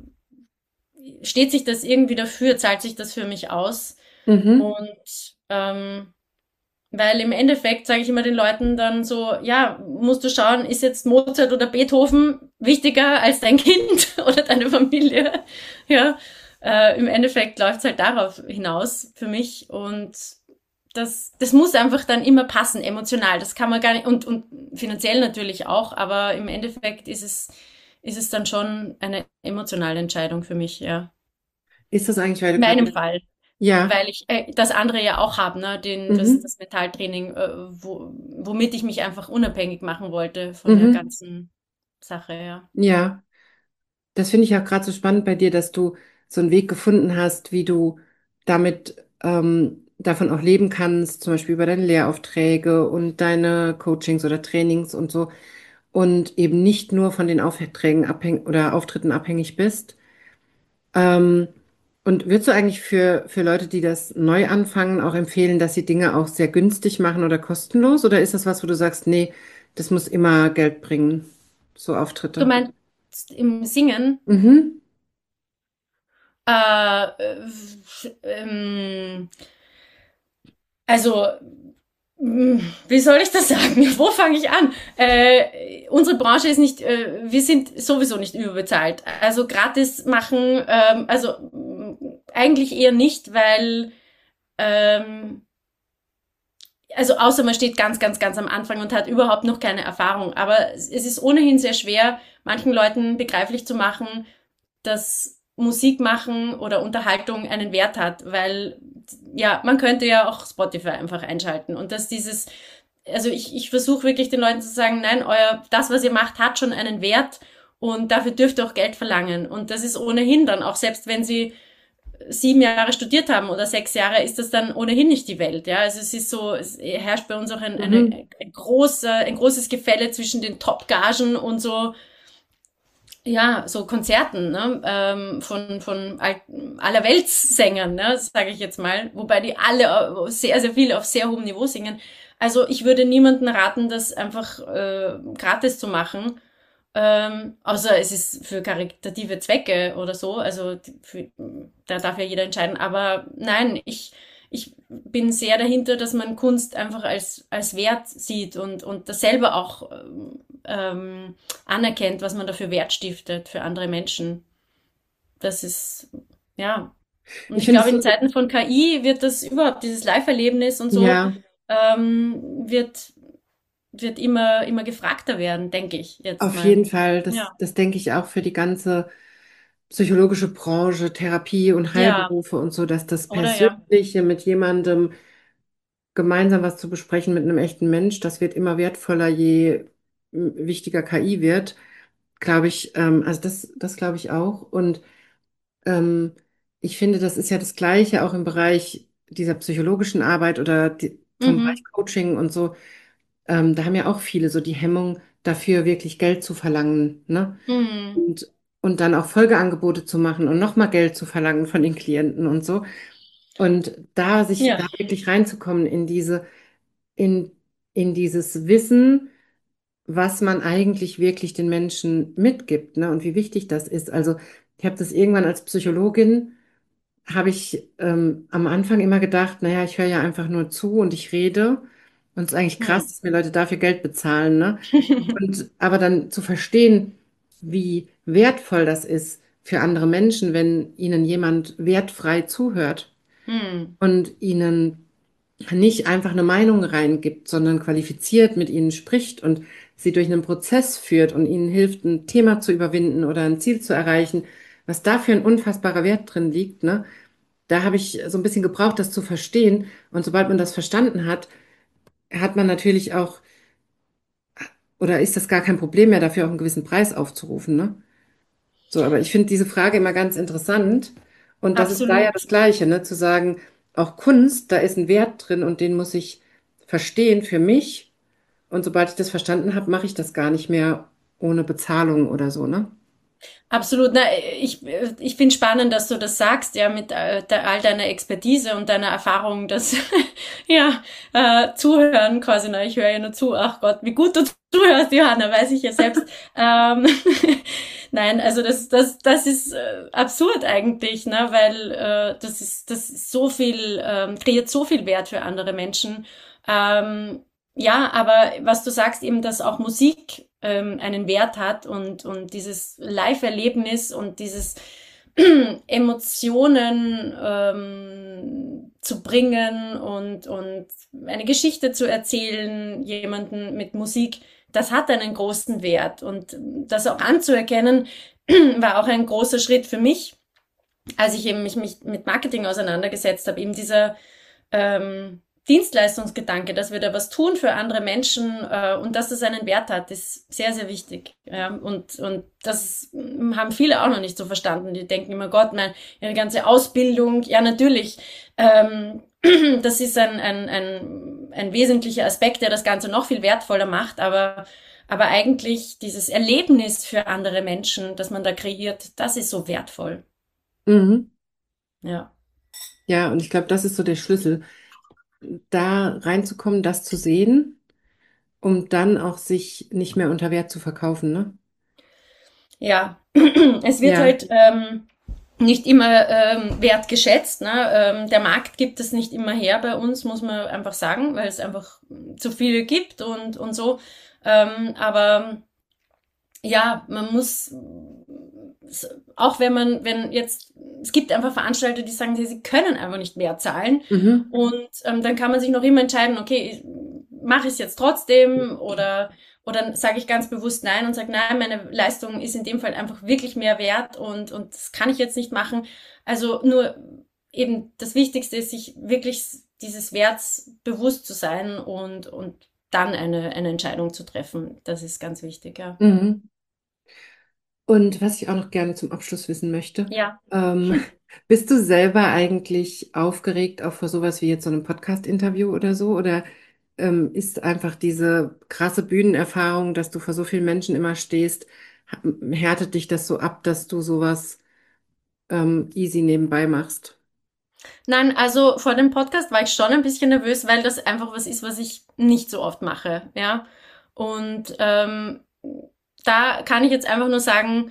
steht sich das irgendwie dafür, zahlt sich das für mich aus? Mhm. Und ähm, weil im Endeffekt sage ich immer den Leuten dann so, ja, musst du schauen, ist jetzt Mozart oder Beethoven wichtiger als dein Kind oder deine Familie? Ja, äh, im Endeffekt läuft es halt darauf hinaus für mich und das, das muss einfach dann immer passen, emotional. Das kann man gar nicht, und, und finanziell natürlich auch, aber im Endeffekt ist es, ist es dann schon eine emotionale Entscheidung für mich, ja. Ist das eigentlich, weil du In meinem gerade... Fall. Ja. Weil ich äh, das andere ja auch habe, ne, den, das, Mhm. das Mentaltraining, äh, wo, womit ich mich einfach unabhängig machen wollte von der Mhm. ganzen Sache, ja. Ja. Das finde ich auch gerade so spannend bei dir, dass du so einen Weg gefunden hast, wie du damit ähm, davon auch leben kannst, zum Beispiel über deine Lehraufträge und deine Coachings oder Trainings und so und eben nicht nur von den Aufträgen abhängig oder Auftritten abhängig bist. Ähm, und würdest du eigentlich für, für Leute, die das neu anfangen, auch empfehlen, dass sie Dinge auch sehr günstig machen oder kostenlos? Oder ist das was, wo du sagst, nee, das muss immer Geld bringen, so Du Auftritte? meinst im Singen, Mhm. äh, äh, ähm, also, mh, wie soll ich das sagen? Wo fange ich an? Äh, unsere Branche ist nicht, äh, wir sind sowieso nicht überbezahlt. Also gratis machen, ähm, also mh, eigentlich eher nicht, weil ähm, also außer man steht ganz, ganz, ganz am Anfang und hat überhaupt noch keine Erfahrung. Aber es ist ohnehin sehr schwer, manchen Leuten begreiflich zu machen, dass Musik machen oder Unterhaltung einen Wert hat, weil ja, man könnte ja auch Spotify einfach einschalten und dass dieses, also ich, ich versuche wirklich den Leuten zu sagen, nein, euer, das, was ihr macht, hat schon einen Wert und dafür dürft ihr auch Geld verlangen. Und das ist ohnehin dann auch, selbst wenn sie sieben Jahre studiert haben oder sechs Jahre, ist das dann ohnehin nicht die Welt. Ja, also es ist so, es herrscht bei uns auch ein, eine, Mhm. ein, großer, ein großes Gefälle zwischen den Top-Gagen und so, ja, so Konzerten, ne, ähm, von, von all, allerweltssängern, ne, sage ich jetzt mal, wobei die alle sehr, sehr viel auf sehr hohem Niveau singen. Also ich würde niemanden raten, das einfach äh, gratis zu machen, ähm, außer es ist für karitative Zwecke oder so. Also für, da darf ja jeder entscheiden. Aber nein, ich, ich bin sehr dahinter, dass man Kunst einfach als, als Wert sieht und, und das selber auch ähm, anerkennt, was man dafür Wert stiftet für andere Menschen. Das ist, ja. Und Ich ich finde es glaube, so, in Zeiten von K I wird das überhaupt, dieses Live-Erlebnis und so, ja, ähm, wird, wird immer, immer gefragter werden, denke ich jetzt auf mal. jeden Fall. Das, Ja. das denke ich auch für die ganze psychologische Branche, Therapie und Ja, Heilberufe und so, dass das oder ja. Persönliche mit jemandem gemeinsam was zu besprechen mit einem echten Mensch, das wird immer wertvoller, je m, wichtiger K I wird, glaube ich. Ähm, also das, das glaube ich auch. Und ähm, ich finde, das ist ja das Gleiche auch im Bereich dieser psychologischen Arbeit oder die, vom Bereich Mhm. Coaching und so. Ähm, da haben ja auch viele so die Hemmung, dafür wirklich Geld zu verlangen, ne? Mhm. Und, und dann auch Folgeangebote zu machen und nochmal Geld zu verlangen von den Klienten und so. Und da sich Ja. da wirklich reinzukommen in diese, in, in dieses Wissen, was man eigentlich wirklich den Menschen mitgibt, ne? Und wie wichtig das ist. Also ich habe das irgendwann als Psychologin, habe ich ähm, am Anfang immer gedacht, naja, ich höre ja einfach nur zu und ich rede. Und es ist eigentlich krass, Mhm. dass mir Leute dafür Geld bezahlen, ne? Und aber dann zu verstehen, wie wertvoll das ist für andere Menschen, wenn ihnen jemand wertfrei zuhört Hm. und ihnen nicht einfach eine Meinung reingibt, sondern qualifiziert mit ihnen spricht und sie durch einen Prozess führt und ihnen hilft, ein Thema zu überwinden oder ein Ziel zu erreichen, was da für ein unfassbarer Wert drin liegt, ne? Da habe ich so ein bisschen gebraucht, das zu verstehen. Und sobald man das verstanden hat, hat man natürlich auch, oder ist das gar kein Problem mehr, dafür auch einen gewissen Preis aufzurufen, ne? So, aber ich finde diese Frage immer ganz interessant. Und das ist da ja das Absolut. Gleiche, ne? Zu sagen, auch Kunst, da ist ein Wert drin und den muss ich verstehen für mich. Und sobald ich das verstanden habe, mache ich das gar nicht mehr ohne Bezahlung oder so, ne? Absolut. Na, ich, ich finde spannend, dass du das sagst, ja, mit äh, der, all deiner Expertise und deiner Erfahrung, dass, ja, äh, zuhören quasi, na, ich höre ja nur zu, ach Gott, wie gut du zuhörst, Johanna, weiß ich ja selbst. Ähm, Nein, also das, das, das ist äh, absurd eigentlich, ne, weil äh, das ist, das ist so viel, ähm, kreiert so viel Wert für andere Menschen. Ähm, ja, aber was du sagst, eben, dass auch Musik ähm, einen Wert hat und, und dieses Live-Erlebnis und dieses Emotionen ähm, zu bringen und, und eine Geschichte zu erzählen, jemanden mit Musik, das hat einen großen Wert. Und das auch anzuerkennen, war auch ein großer Schritt für mich, als ich eben mich, mich mit Marketing auseinandergesetzt habe, eben dieser ähm, Dienstleistungsgedanke, dass wir da was tun für andere Menschen äh, und dass das einen Wert hat, ist sehr, sehr wichtig. Ja, und, und das haben viele auch noch nicht so verstanden. Die denken immer, Gott, nein, ihre ganze Ausbildung, ja natürlich, ähm, das ist ein, ein, ein, ein wesentlicher Aspekt, der das Ganze noch viel wertvoller macht, aber, aber eigentlich dieses Erlebnis für andere Menschen, das man da kreiert, das ist so wertvoll. Mhm. Ja. Ja, und ich glaube, das ist so der Schlüssel, da reinzukommen, das zu sehen, um dann auch sich nicht mehr unter Wert zu verkaufen, ne? Ja, es wird Ja. halt ähm, nicht immer ähm, wertgeschätzt. Ne? Ähm, der Markt gibt es nicht immer her bei uns, muss man einfach sagen, weil es einfach zu viele gibt und, und so. Ähm, aber ja, man muss, auch wenn man, wenn jetzt, es gibt einfach Veranstalter, die sagen, sie können einfach nicht mehr zahlen. Mhm. Und ähm, dann kann man sich noch immer entscheiden, okay, mache ich es jetzt trotzdem oder oder sage ich ganz bewusst nein und sage, nein, meine Leistung ist in dem Fall einfach wirklich mehr wert und und das kann ich jetzt nicht machen. Also nur eben das Wichtigste ist, sich wirklich dieses Werts bewusst zu sein und und dann eine eine Entscheidung zu treffen. Das ist ganz wichtig, ja. Mhm. Und was ich auch noch gerne zum Abschluss wissen möchte, Ja. ähm, bist du selber eigentlich aufgeregt auch vor sowas wie jetzt so einem Podcast-Interview oder so? Oder ähm, ist einfach diese krasse Bühnenerfahrung, dass du vor so vielen Menschen immer stehst, ha- härtet dich das so ab, dass du sowas ähm, easy nebenbei machst? Nein, also vor dem Podcast war ich schon ein bisschen nervös, weil das einfach was ist, was ich nicht so oft mache, ja. Und ähm, da kann ich jetzt einfach nur sagen,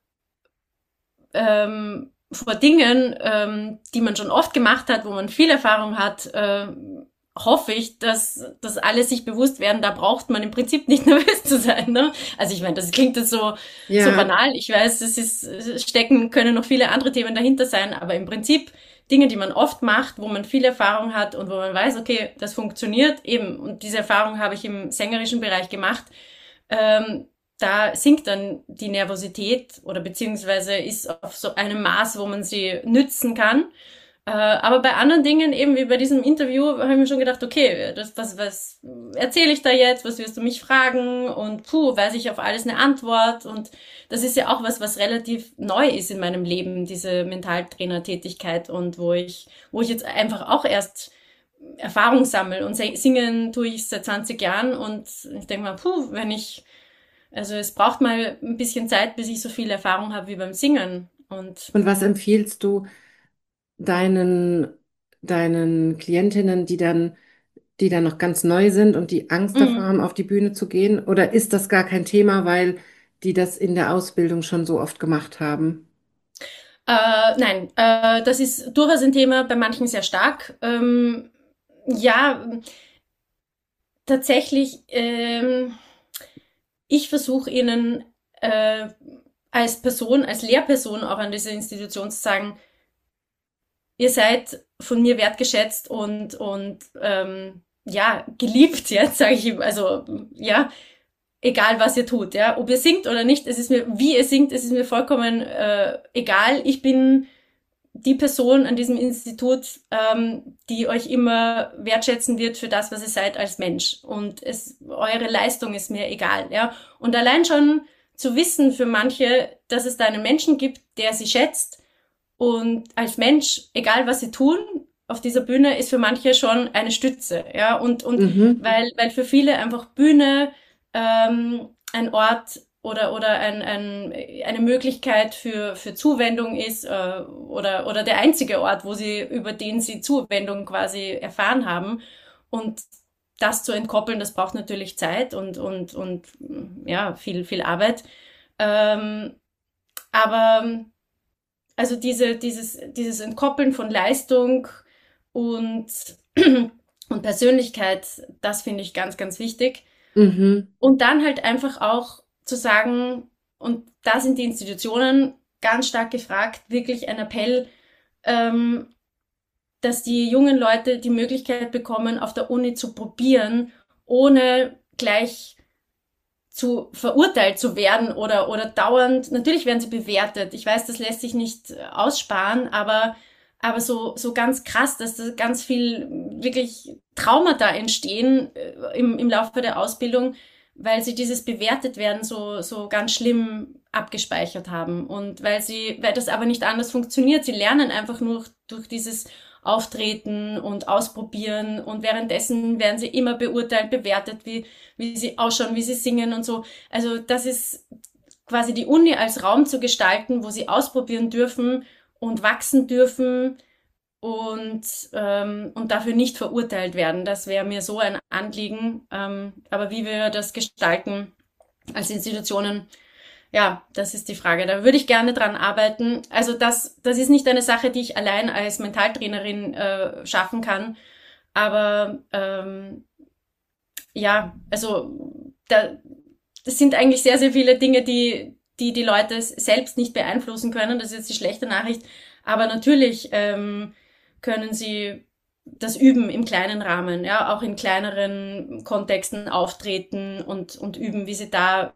ähm, vor Dingen, ähm, die man schon oft gemacht hat, wo man viel Erfahrung hat, äh, hoffe ich, dass, dass alle sich bewusst werden, da braucht man im Prinzip nicht nervös zu sein. Ne? Also ich meine, das klingt jetzt so, so Ja, banal. Ich weiß, es ist, stecken können noch viele andere Themen dahinter sein, aber im Prinzip Dinge, die man oft macht, wo man viel Erfahrung hat und wo man weiß, okay, das funktioniert eben. Und diese Erfahrung habe ich im sängerischen Bereich gemacht. Ähm, Da sinkt dann die Nervosität oder beziehungsweise ist auf so einem Maß, wo man sie nützen kann. Äh, aber bei anderen Dingen, eben wie bei diesem Interview, habe ich mir schon gedacht, okay, das, was, was erzähle ich da jetzt? Was wirst du mich fragen? Und puh, weiß ich auf alles eine Antwort? Und das ist ja auch was, was relativ neu ist in meinem Leben, diese Mentaltrainer-Tätigkeit und wo ich, wo ich jetzt einfach auch erst Erfahrung sammle und singen tue ich seit zwanzig Jahren und ich denke mal, puh, wenn ich also es braucht mal ein bisschen Zeit, bis ich so viel Erfahrung habe wie beim Singen. Und und was empfiehlst du deinen, deinen Klientinnen, die dann die dann noch ganz neu sind und die Angst davor mm, haben, auf die Bühne zu gehen? Oder ist das gar kein Thema, weil die das in der Ausbildung schon so oft gemacht haben? äh, nein, äh, das ist durchaus ein Thema, bei manchen sehr stark. Ähm, ja, tatsächlich, ähm, ich versuche ihnen äh, als Person, als Lehrperson auch an dieser Institution zu sagen, ihr seid von mir wertgeschätzt und, und ähm, ja, geliebt jetzt, sage ich ihm, also ja, egal was ihr tut, ja, ob ihr singt oder nicht, es ist mir, wie ihr singt, es ist mir vollkommen äh, egal. Ich bin die Person an diesem Institut, ähm, die euch immer wertschätzen wird für das, was ihr seid als Mensch. Und es, eure Leistung ist mir egal, ja. Und allein schon zu wissen für manche, dass es da einen Menschen gibt, der sie schätzt und als Mensch, egal was sie tun, auf dieser Bühne ist für manche schon eine Stütze, ja. Und, und Mhm. weil, weil für viele einfach Bühne ähm, ein Ort oder oder ein, ein, eine Möglichkeit für für Zuwendung ist äh, oder oder der einzige Ort, wo sie über den sie Zuwendung quasi erfahren haben, und das zu entkoppeln, das braucht natürlich Zeit und und und ja, viel viel Arbeit, ähm, aber also diese dieses dieses Entkoppeln von Leistung und und Persönlichkeit, das finde ich ganz ganz wichtig. Mhm. Und dann halt einfach auch zu sagen, und da sind die Institutionen ganz stark gefragt, wirklich ein Appell, ähm, dass die jungen Leute die Möglichkeit bekommen, auf der Uni zu probieren, ohne gleich zu verurteilt zu werden oder, oder dauernd, natürlich werden sie bewertet. Ich weiß, das lässt sich nicht aussparen, aber, aber so, so ganz krass, dass da ganz viel wirklich Traumata entstehen äh, im, im Laufe der Ausbildung, weil sie dieses bewertet werden so, so ganz schlimm abgespeichert haben und weil sie, weil das aber nicht anders funktioniert. Sie lernen einfach nur durch dieses Auftreten und Ausprobieren und währenddessen werden sie immer beurteilt, bewertet, wie, wie sie ausschauen, wie sie singen und so. Also das ist quasi die Uni als Raum zu gestalten, wo sie ausprobieren dürfen und wachsen dürfen und, ähm, und dafür nicht verurteilt werden. Das wäre mir so ein Anliegen. Ähm, aber wie wir das gestalten als Institutionen, ja, das ist die Frage. Da würde ich gerne dran arbeiten. Also das, das ist nicht eine Sache, die ich allein als Mentaltrainerin äh, schaffen kann. Aber ähm, ja, also da, das sind eigentlich sehr, sehr viele Dinge, die die die Leute selbst nicht beeinflussen können. Das ist jetzt die schlechte Nachricht. Aber natürlich ähm, können sie das üben im kleinen Rahmen, ja, auch in kleineren Kontexten auftreten und und üben, wie sie da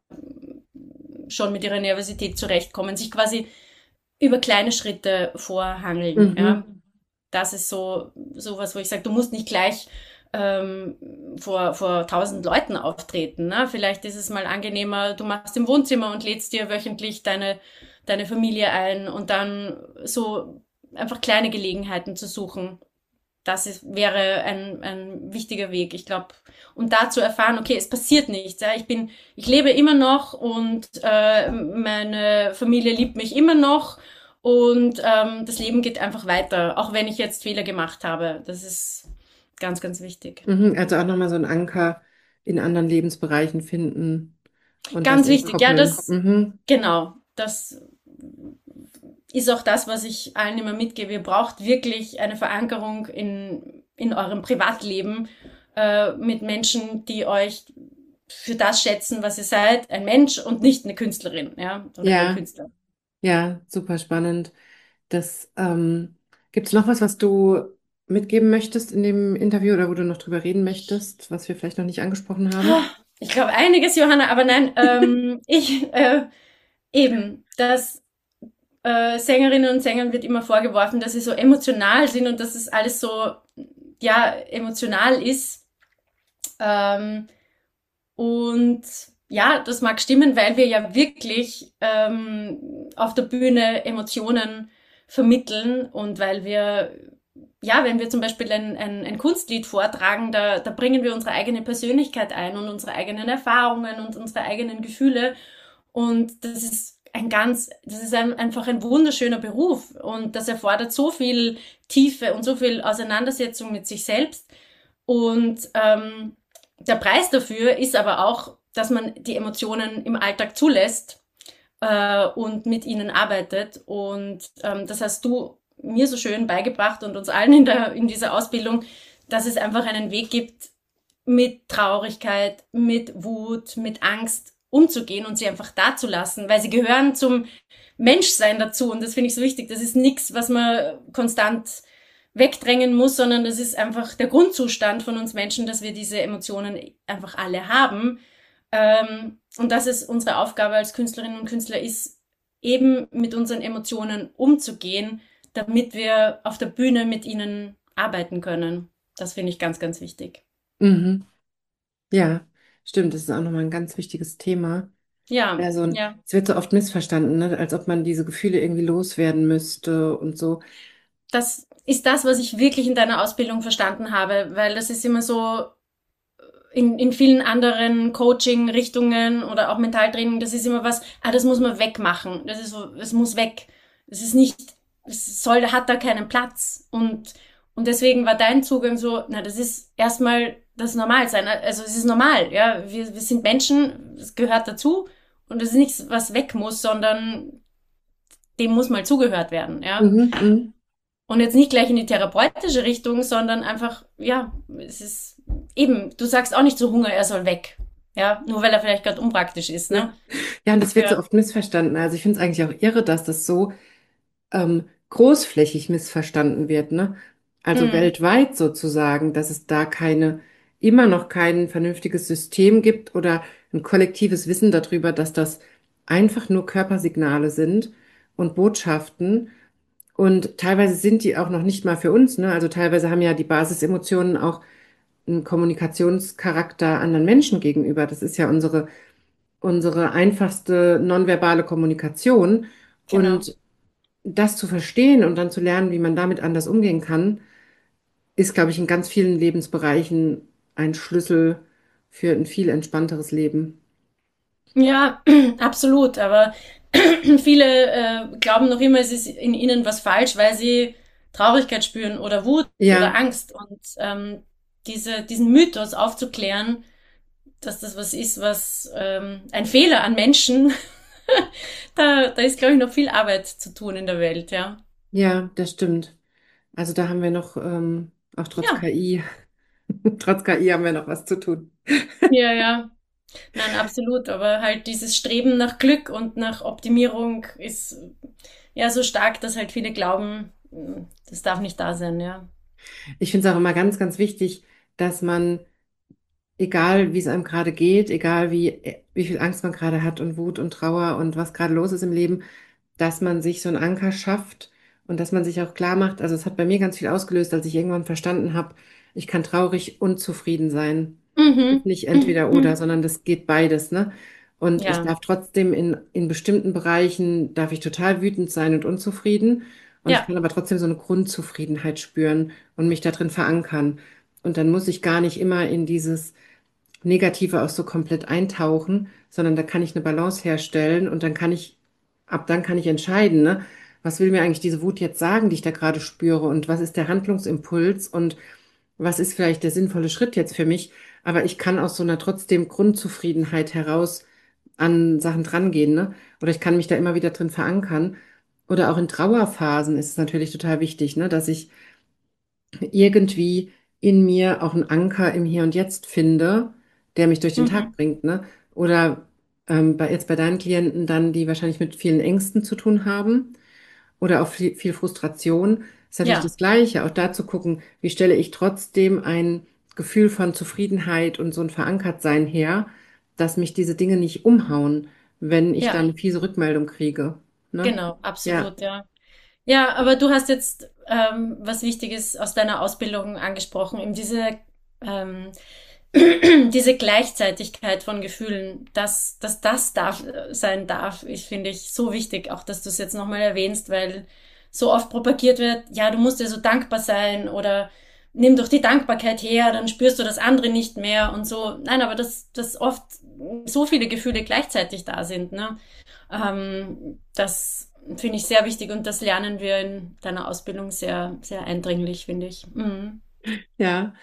schon mit ihrer Nervosität zurechtkommen, sich quasi über kleine Schritte vorhangeln. Mhm. Ja. Das ist so sowas, wo ich sage, du musst nicht gleich ähm, vor vor tausend Leuten auftreten. Ne? Vielleicht ist es mal angenehmer, du machst im Wohnzimmer und lädst dir wöchentlich deine deine Familie ein und dann so einfach kleine Gelegenheiten zu suchen. Das ist, wäre ein, ein wichtiger Weg, ich glaube. Und da zu erfahren, okay, es passiert nichts. Ja, ich bin, ich lebe immer noch und äh, meine Familie liebt mich immer noch und ähm, das Leben geht einfach weiter, auch wenn ich jetzt Fehler gemacht habe. Das ist ganz, ganz wichtig. Mhm. Also auch nochmal so einen Anker in anderen Lebensbereichen finden und Ganz das wichtig, ja, entkoppeln. das, Mhm. genau, das ist auch das, was ich allen immer mitgebe. Ihr braucht wirklich eine Verankerung in, in eurem Privatleben äh, mit Menschen, die euch für das schätzen, was ihr seid, ein Mensch und nicht eine Künstlerin, ja, oder Ja. ein Künstler. Ja, super spannend. Das, ähm, gibt es noch was, was du mitgeben möchtest in dem Interview oder wo du noch drüber reden möchtest, was wir vielleicht noch nicht angesprochen haben? Ich glaube einiges, Johanna, aber nein, ähm, ich äh, eben, dass äh, Sängerinnen und Sängern wird immer vorgeworfen, dass sie so emotional sind und dass es alles so, ja, emotional ist. Ähm, und ja, das mag stimmen, weil wir ja wirklich ähm, auf der Bühne Emotionen vermitteln und weil wir, ja, wenn wir zum Beispiel ein, ein, ein Kunstlied vortragen, da, da bringen wir unsere eigene Persönlichkeit ein und unsere eigenen Erfahrungen und unsere eigenen Gefühle. Und das ist ein ganz, das ist ein, einfach ein wunderschöner Beruf und das erfordert so viel Tiefe und so viel Auseinandersetzung mit sich selbst. Und ähm, der Preis dafür ist aber auch, dass man die Emotionen im Alltag zulässt äh, und mit ihnen arbeitet. Und ähm, das hast du mir so schön beigebracht und uns allen in, der, in dieser Ausbildung, dass es einfach einen Weg gibt, mit Traurigkeit, mit Wut, mit Angst umzugehen und sie einfach da zu lassen, weil sie gehören zum Menschsein dazu. Und das finde ich so wichtig. Das ist nichts, was man konstant wegdrängen muss, sondern das ist einfach der Grundzustand von uns Menschen, dass wir diese Emotionen einfach alle haben. Ähm, und dass es unsere Aufgabe als Künstlerinnen und Künstler ist, eben mit unseren Emotionen umzugehen, damit wir auf der Bühne mit ihnen arbeiten können. Das finde ich ganz, ganz wichtig. Mhm. Ja, stimmt, das ist auch nochmal ein ganz wichtiges Thema. Ja, Ja, so ein, ja. es wird so oft missverstanden, ne? Als ob man diese Gefühle irgendwie loswerden müsste und so. Das ist das, was ich wirklich in deiner Ausbildung verstanden habe, weil das ist immer so in, in vielen anderen Coaching-Richtungen oder auch Mentaltraining, das ist immer was, ah, das muss man wegmachen. Das ist so, es muss weg. Es ist nicht, es soll, hat da keinen Platz. Und, und deswegen war dein Zugang so, na, das ist erstmal das Normalsein. Also es ist normal, ja. Wir, wir sind Menschen, es gehört dazu. Und es ist nichts, was weg muss, sondern dem muss mal zugehört werden, ja. Mhm, mhm. Und jetzt nicht gleich in die therapeutische Richtung, sondern einfach, ja, es ist eben, du sagst auch nicht zu Hunger, er soll weg. Ja, nur weil er vielleicht gerade unpraktisch ist, Ja. ne? Ja, und das wird so Ja. oft missverstanden. Also ich finde es eigentlich auch irre, dass das so ähm, großflächig missverstanden wird, ne? Also Mhm. weltweit sozusagen, dass es da keine, immer noch kein vernünftiges System gibt oder ein kollektives Wissen darüber, dass das einfach nur Körpersignale sind und Botschaften. Und teilweise sind die auch noch nicht mal für uns, ne? Also teilweise haben ja die Basisemotionen auch einen Kommunikationscharakter anderen Menschen gegenüber. Das ist ja unsere, unsere einfachste nonverbale Kommunikation. Genau. Und das zu verstehen und dann zu lernen, wie man damit anders umgehen kann, ist, glaube ich, in ganz vielen Lebensbereichen ein Schlüssel für ein viel entspannteres Leben. Ja, absolut. Aber viele äh, glauben noch immer, es ist in ihnen was falsch, weil sie Traurigkeit spüren oder Wut oder Ja, Angst. Und ähm, diese, diesen Mythos aufzuklären, dass das was ist, was ähm, ein Fehler an Menschen, da, da ist, glaube ich, noch viel Arbeit zu tun in der Welt, ja. ja, das stimmt. Also da haben wir noch, ähm, auch trotz Ja, K I, trotz K I haben wir noch was zu tun. ja, ja. Nein, absolut. Aber halt dieses Streben nach Glück und nach Optimierung ist ja so stark, dass halt viele glauben, das darf nicht da sein, ja. Ich finde es auch immer ganz, ganz wichtig, dass man, egal wie es einem gerade geht, egal wie, wie viel Angst man gerade hat und Wut und Trauer und was gerade los ist im Leben, dass man sich so einen Anker schafft und dass man sich auch klar macht, also es hat bei mir ganz viel ausgelöst, als ich irgendwann verstanden habe, ich kann traurig und zufrieden sein. Ist Mhm. nicht entweder oder, Mhm. sondern das geht beides, ne? Und ich Ja, darf trotzdem in, in bestimmten Bereichen, darf ich total wütend sein und unzufrieden. Und ich ja, kann aber trotzdem so eine Grundzufriedenheit spüren und mich darin verankern. Und dann muss ich gar nicht immer in dieses Negative auch so komplett eintauchen, sondern da kann ich eine Balance herstellen und dann kann ich, ab dann kann ich entscheiden, ne? Was will mir eigentlich diese Wut jetzt sagen, die ich da gerade spüre und was ist der Handlungsimpuls und was ist vielleicht der sinnvolle Schritt jetzt für mich? Aber ich kann aus so einer trotzdem Grundzufriedenheit heraus an Sachen drangehen, ne? Oder ich kann mich da immer wieder drin verankern. Oder auch in Trauerphasen ist es natürlich total wichtig, ne, dass ich irgendwie in mir auch einen Anker im Hier und Jetzt finde, der mich durch den Tag mhm. bringt, ne? Oder ähm, bei, jetzt bei deinen Klienten dann, die wahrscheinlich mit vielen Ängsten zu tun haben oder auch viel, viel Frustration, ist natürlich Ja, das Gleiche. Auch da zu gucken, wie stelle ich trotzdem ein Gefühl von Zufriedenheit und so ein Verankertsein her, dass mich diese Dinge nicht umhauen, wenn ich dann ja, eine fiese Rückmeldung kriege, ne? genau, Ja, absolut, ja. Ja, aber du hast jetzt ähm, was Wichtiges aus deiner Ausbildung angesprochen, eben diese ähm, diese Gleichzeitigkeit von Gefühlen, dass, dass das darf, sein darf, ich finde ich so wichtig, auch dass du es jetzt nochmal erwähnst, weil so oft propagiert wird, ja, du musst ja so dankbar sein oder nimm doch die Dankbarkeit her, dann spürst du das andere nicht mehr und so. Nein, aber dass, dass oft so viele Gefühle gleichzeitig da sind, ne? Ähm, das finde ich sehr wichtig und das lernen wir in deiner Ausbildung sehr, sehr eindringlich, finde ich. Mhm. ja.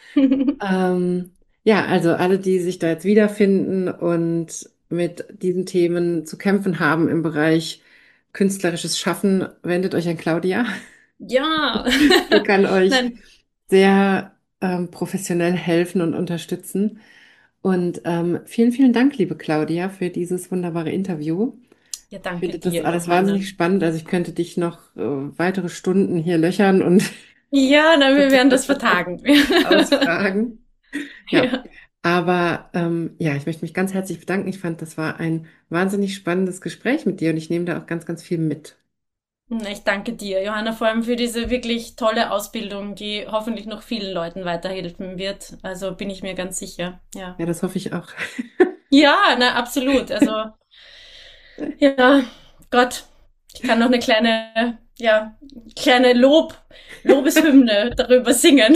Ähm, ja, also alle, die sich da jetzt wiederfinden und mit diesen Themen zu kämpfen haben im Bereich künstlerisches Schaffen, wendet euch an Claudia. Ja, Die kann euch nein, sehr ähm, professionell helfen und unterstützen. Und ähm, vielen, vielen Dank, liebe Claudia, für dieses wunderbare Interview. Ja, Ich danke finde das dir, alles Johanna. wahnsinnig spannend. Also ich könnte dich noch äh, weitere Stunden hier löchern und Ja, na, wir werden das vertagen. ausfragen. Ja, Ja. aber ähm, ja, ich möchte mich ganz herzlich bedanken. Ich fand, das war ein wahnsinnig spannendes Gespräch mit dir und ich nehme da auch ganz, ganz viel mit. Ich danke dir, Johanna, vor allem für diese wirklich tolle Ausbildung, die hoffentlich noch vielen Leuten weiterhelfen wird. Also bin ich mir ganz sicher. Ja. Ja, das hoffe ich auch. Ja, na, absolut. Also, ja, Gott, ich kann noch eine kleine, ja, kleine Lob, Lobeshymne darüber singen.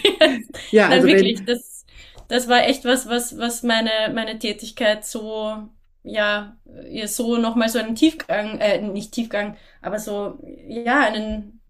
Ja, Nein, also wirklich, wenn, das, das war echt was, was, was meine, meine Tätigkeit so, ja, ihr so nochmal so einen Tiefgang, äh, nicht Tiefgang, aber so, ja, einen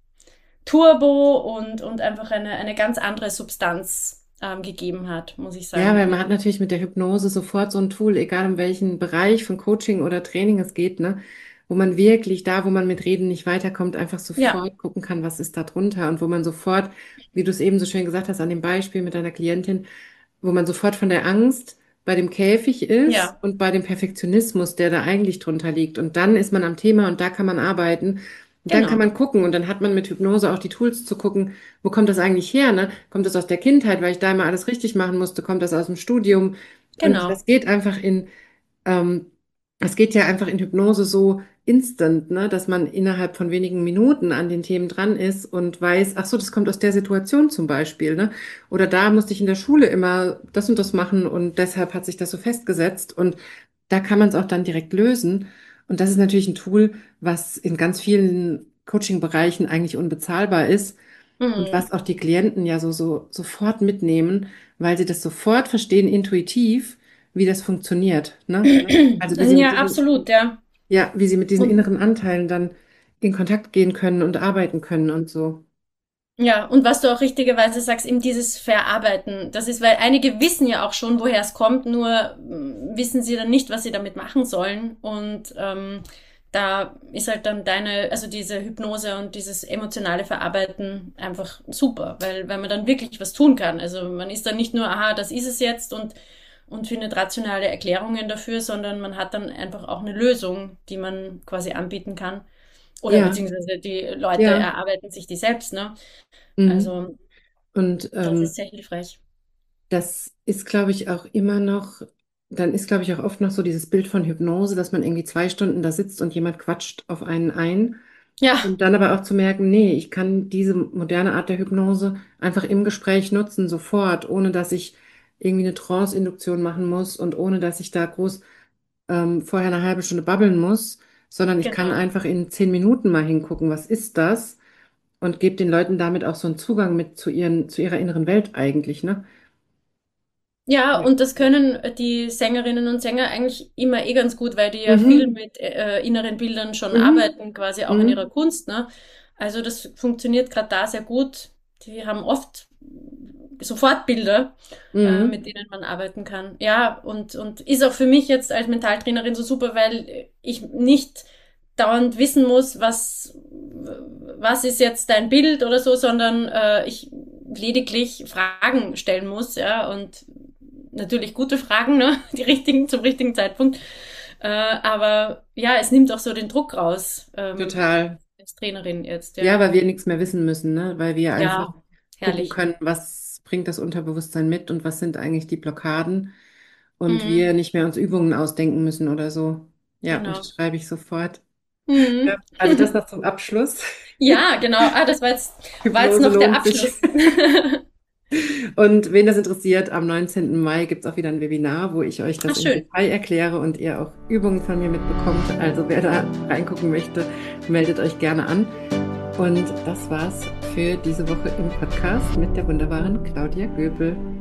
Turbo und, und einfach eine, eine ganz andere Substanz ähm, gegeben hat, muss ich ja, sagen. weil man Ja. hat natürlich mit der Hypnose sofort so ein Tool, egal um welchen Bereich von Coaching oder Training es geht, ne, wo man wirklich da, wo man mit Reden nicht weiterkommt, einfach Ja, sofort gucken kann, was ist da drunter und wo man sofort, wie du es eben so schön gesagt hast, an dem Beispiel mit deiner Klientin, wo man sofort von der Angst bei dem Käfig ist ja, und bei dem Perfektionismus, der da eigentlich drunter liegt. Und dann ist man am Thema und da kann man arbeiten. Und dann kann genau, man gucken und dann hat man mit Hypnose auch die Tools zu gucken, wo kommt das eigentlich her, ne? Kommt das aus der Kindheit, weil ich da immer alles richtig machen musste? Kommt das aus dem Studium? Und genau. das geht einfach in, ähm, es geht ja einfach in Hypnose so instant, ne, dass man innerhalb von wenigen Minuten an den Themen dran ist und weiß, ach so, das kommt aus der Situation zum Beispiel, ne? Oder da musste ich in der Schule immer das und das machen und deshalb hat sich das so festgesetzt und da kann man es auch dann direkt lösen. Und das ist natürlich ein Tool, was in ganz vielen Coaching-Bereichen eigentlich unbezahlbar ist und Mhm. was auch die Klienten ja so, so sofort mitnehmen, weil sie das sofort verstehen, intuitiv, wie das funktioniert, ne? Also wie sie mit Ja, diesen, absolut, ja. ja, wie sie mit diesen Und inneren Anteilen dann in Kontakt gehen können und arbeiten können und so. ja, und was du auch richtigerweise sagst, eben dieses Verarbeiten. Das ist, weil einige wissen ja auch schon, woher es kommt, nur mm, wissen sie dann nicht, was sie damit machen sollen. Und ähm, da ist halt dann deine, also diese Hypnose und dieses emotionale Verarbeiten einfach super, weil, weil man dann wirklich was tun kann. Also man ist dann nicht nur, aha, das ist es jetzt und, und findet rationale Erklärungen dafür, sondern man hat dann einfach auch eine Lösung, die man quasi anbieten kann. Oder Ja, beziehungsweise die Leute ja. erarbeiten sich die selbst, ne? Mhm. Also, Und das ist ähm, sehr hilfreich. das ist, glaube ich, auch immer noch, dann ist, glaube ich, auch oft noch so dieses Bild von Hypnose, dass man irgendwie zwei Stunden da sitzt und jemand quatscht auf einen ein. Ja, Und dann aber auch zu merken, nee, ich kann diese moderne Art der Hypnose einfach im Gespräch nutzen, sofort, ohne dass ich irgendwie eine Trance-Induktion machen muss und ohne dass ich da groß ähm, vorher eine halbe Stunde babbeln muss, sondern ich kann genau. einfach in zehn Minuten mal hingucken, was ist das? Und gebe den Leuten damit auch so einen Zugang mit zu ihren, zu ihrer inneren Welt eigentlich, ne? Ja, Ja. und das können die Sängerinnen und Sänger eigentlich immer eh ganz gut, weil die ja viel Mhm. mit äh, inneren Bildern schon Mhm. arbeiten, quasi auch in ihrer Mhm. Kunst, ne? Also das funktioniert gerade da sehr gut. Die haben oft sofort Bilder, äh, Mhm. mit denen man arbeiten kann. Ja, und, und ist auch für mich jetzt als Mentaltrainerin so super, weil ich nicht dauernd wissen muss, was, was ist jetzt dein Bild oder so, sondern äh, ich lediglich Fragen stellen muss, ja, und natürlich gute Fragen, ne, die richtigen zum richtigen Zeitpunkt. Äh, aber ja, es nimmt auch so den Druck raus, ähm, Total. als Trainerin jetzt, Ja, ja. weil wir nichts mehr wissen müssen, ne? Weil wir einfach Ja, gucken herrlich. können, was bringt das Unterbewusstsein mit und was sind eigentlich die Blockaden und Mhm, wir nicht mehr uns Übungen ausdenken müssen oder so. Ja, genau. unterschreibe ich sofort. Ja, Mhm. also das noch zum Abschluss. Ja, genau. Ah, das war jetzt, war jetzt Hypnose noch der lohnt sich. Abschluss. Und wen das interessiert, am neunzehnten Mai gibt es auch wieder ein Webinar, wo ich euch Ach, das im schön. Detail erkläre und ihr auch Übungen von mir mitbekommt. Also wer da reingucken möchte, meldet euch gerne an. Und das war's für diese Woche im Podcast mit der wunderbaren Claudia Göbel.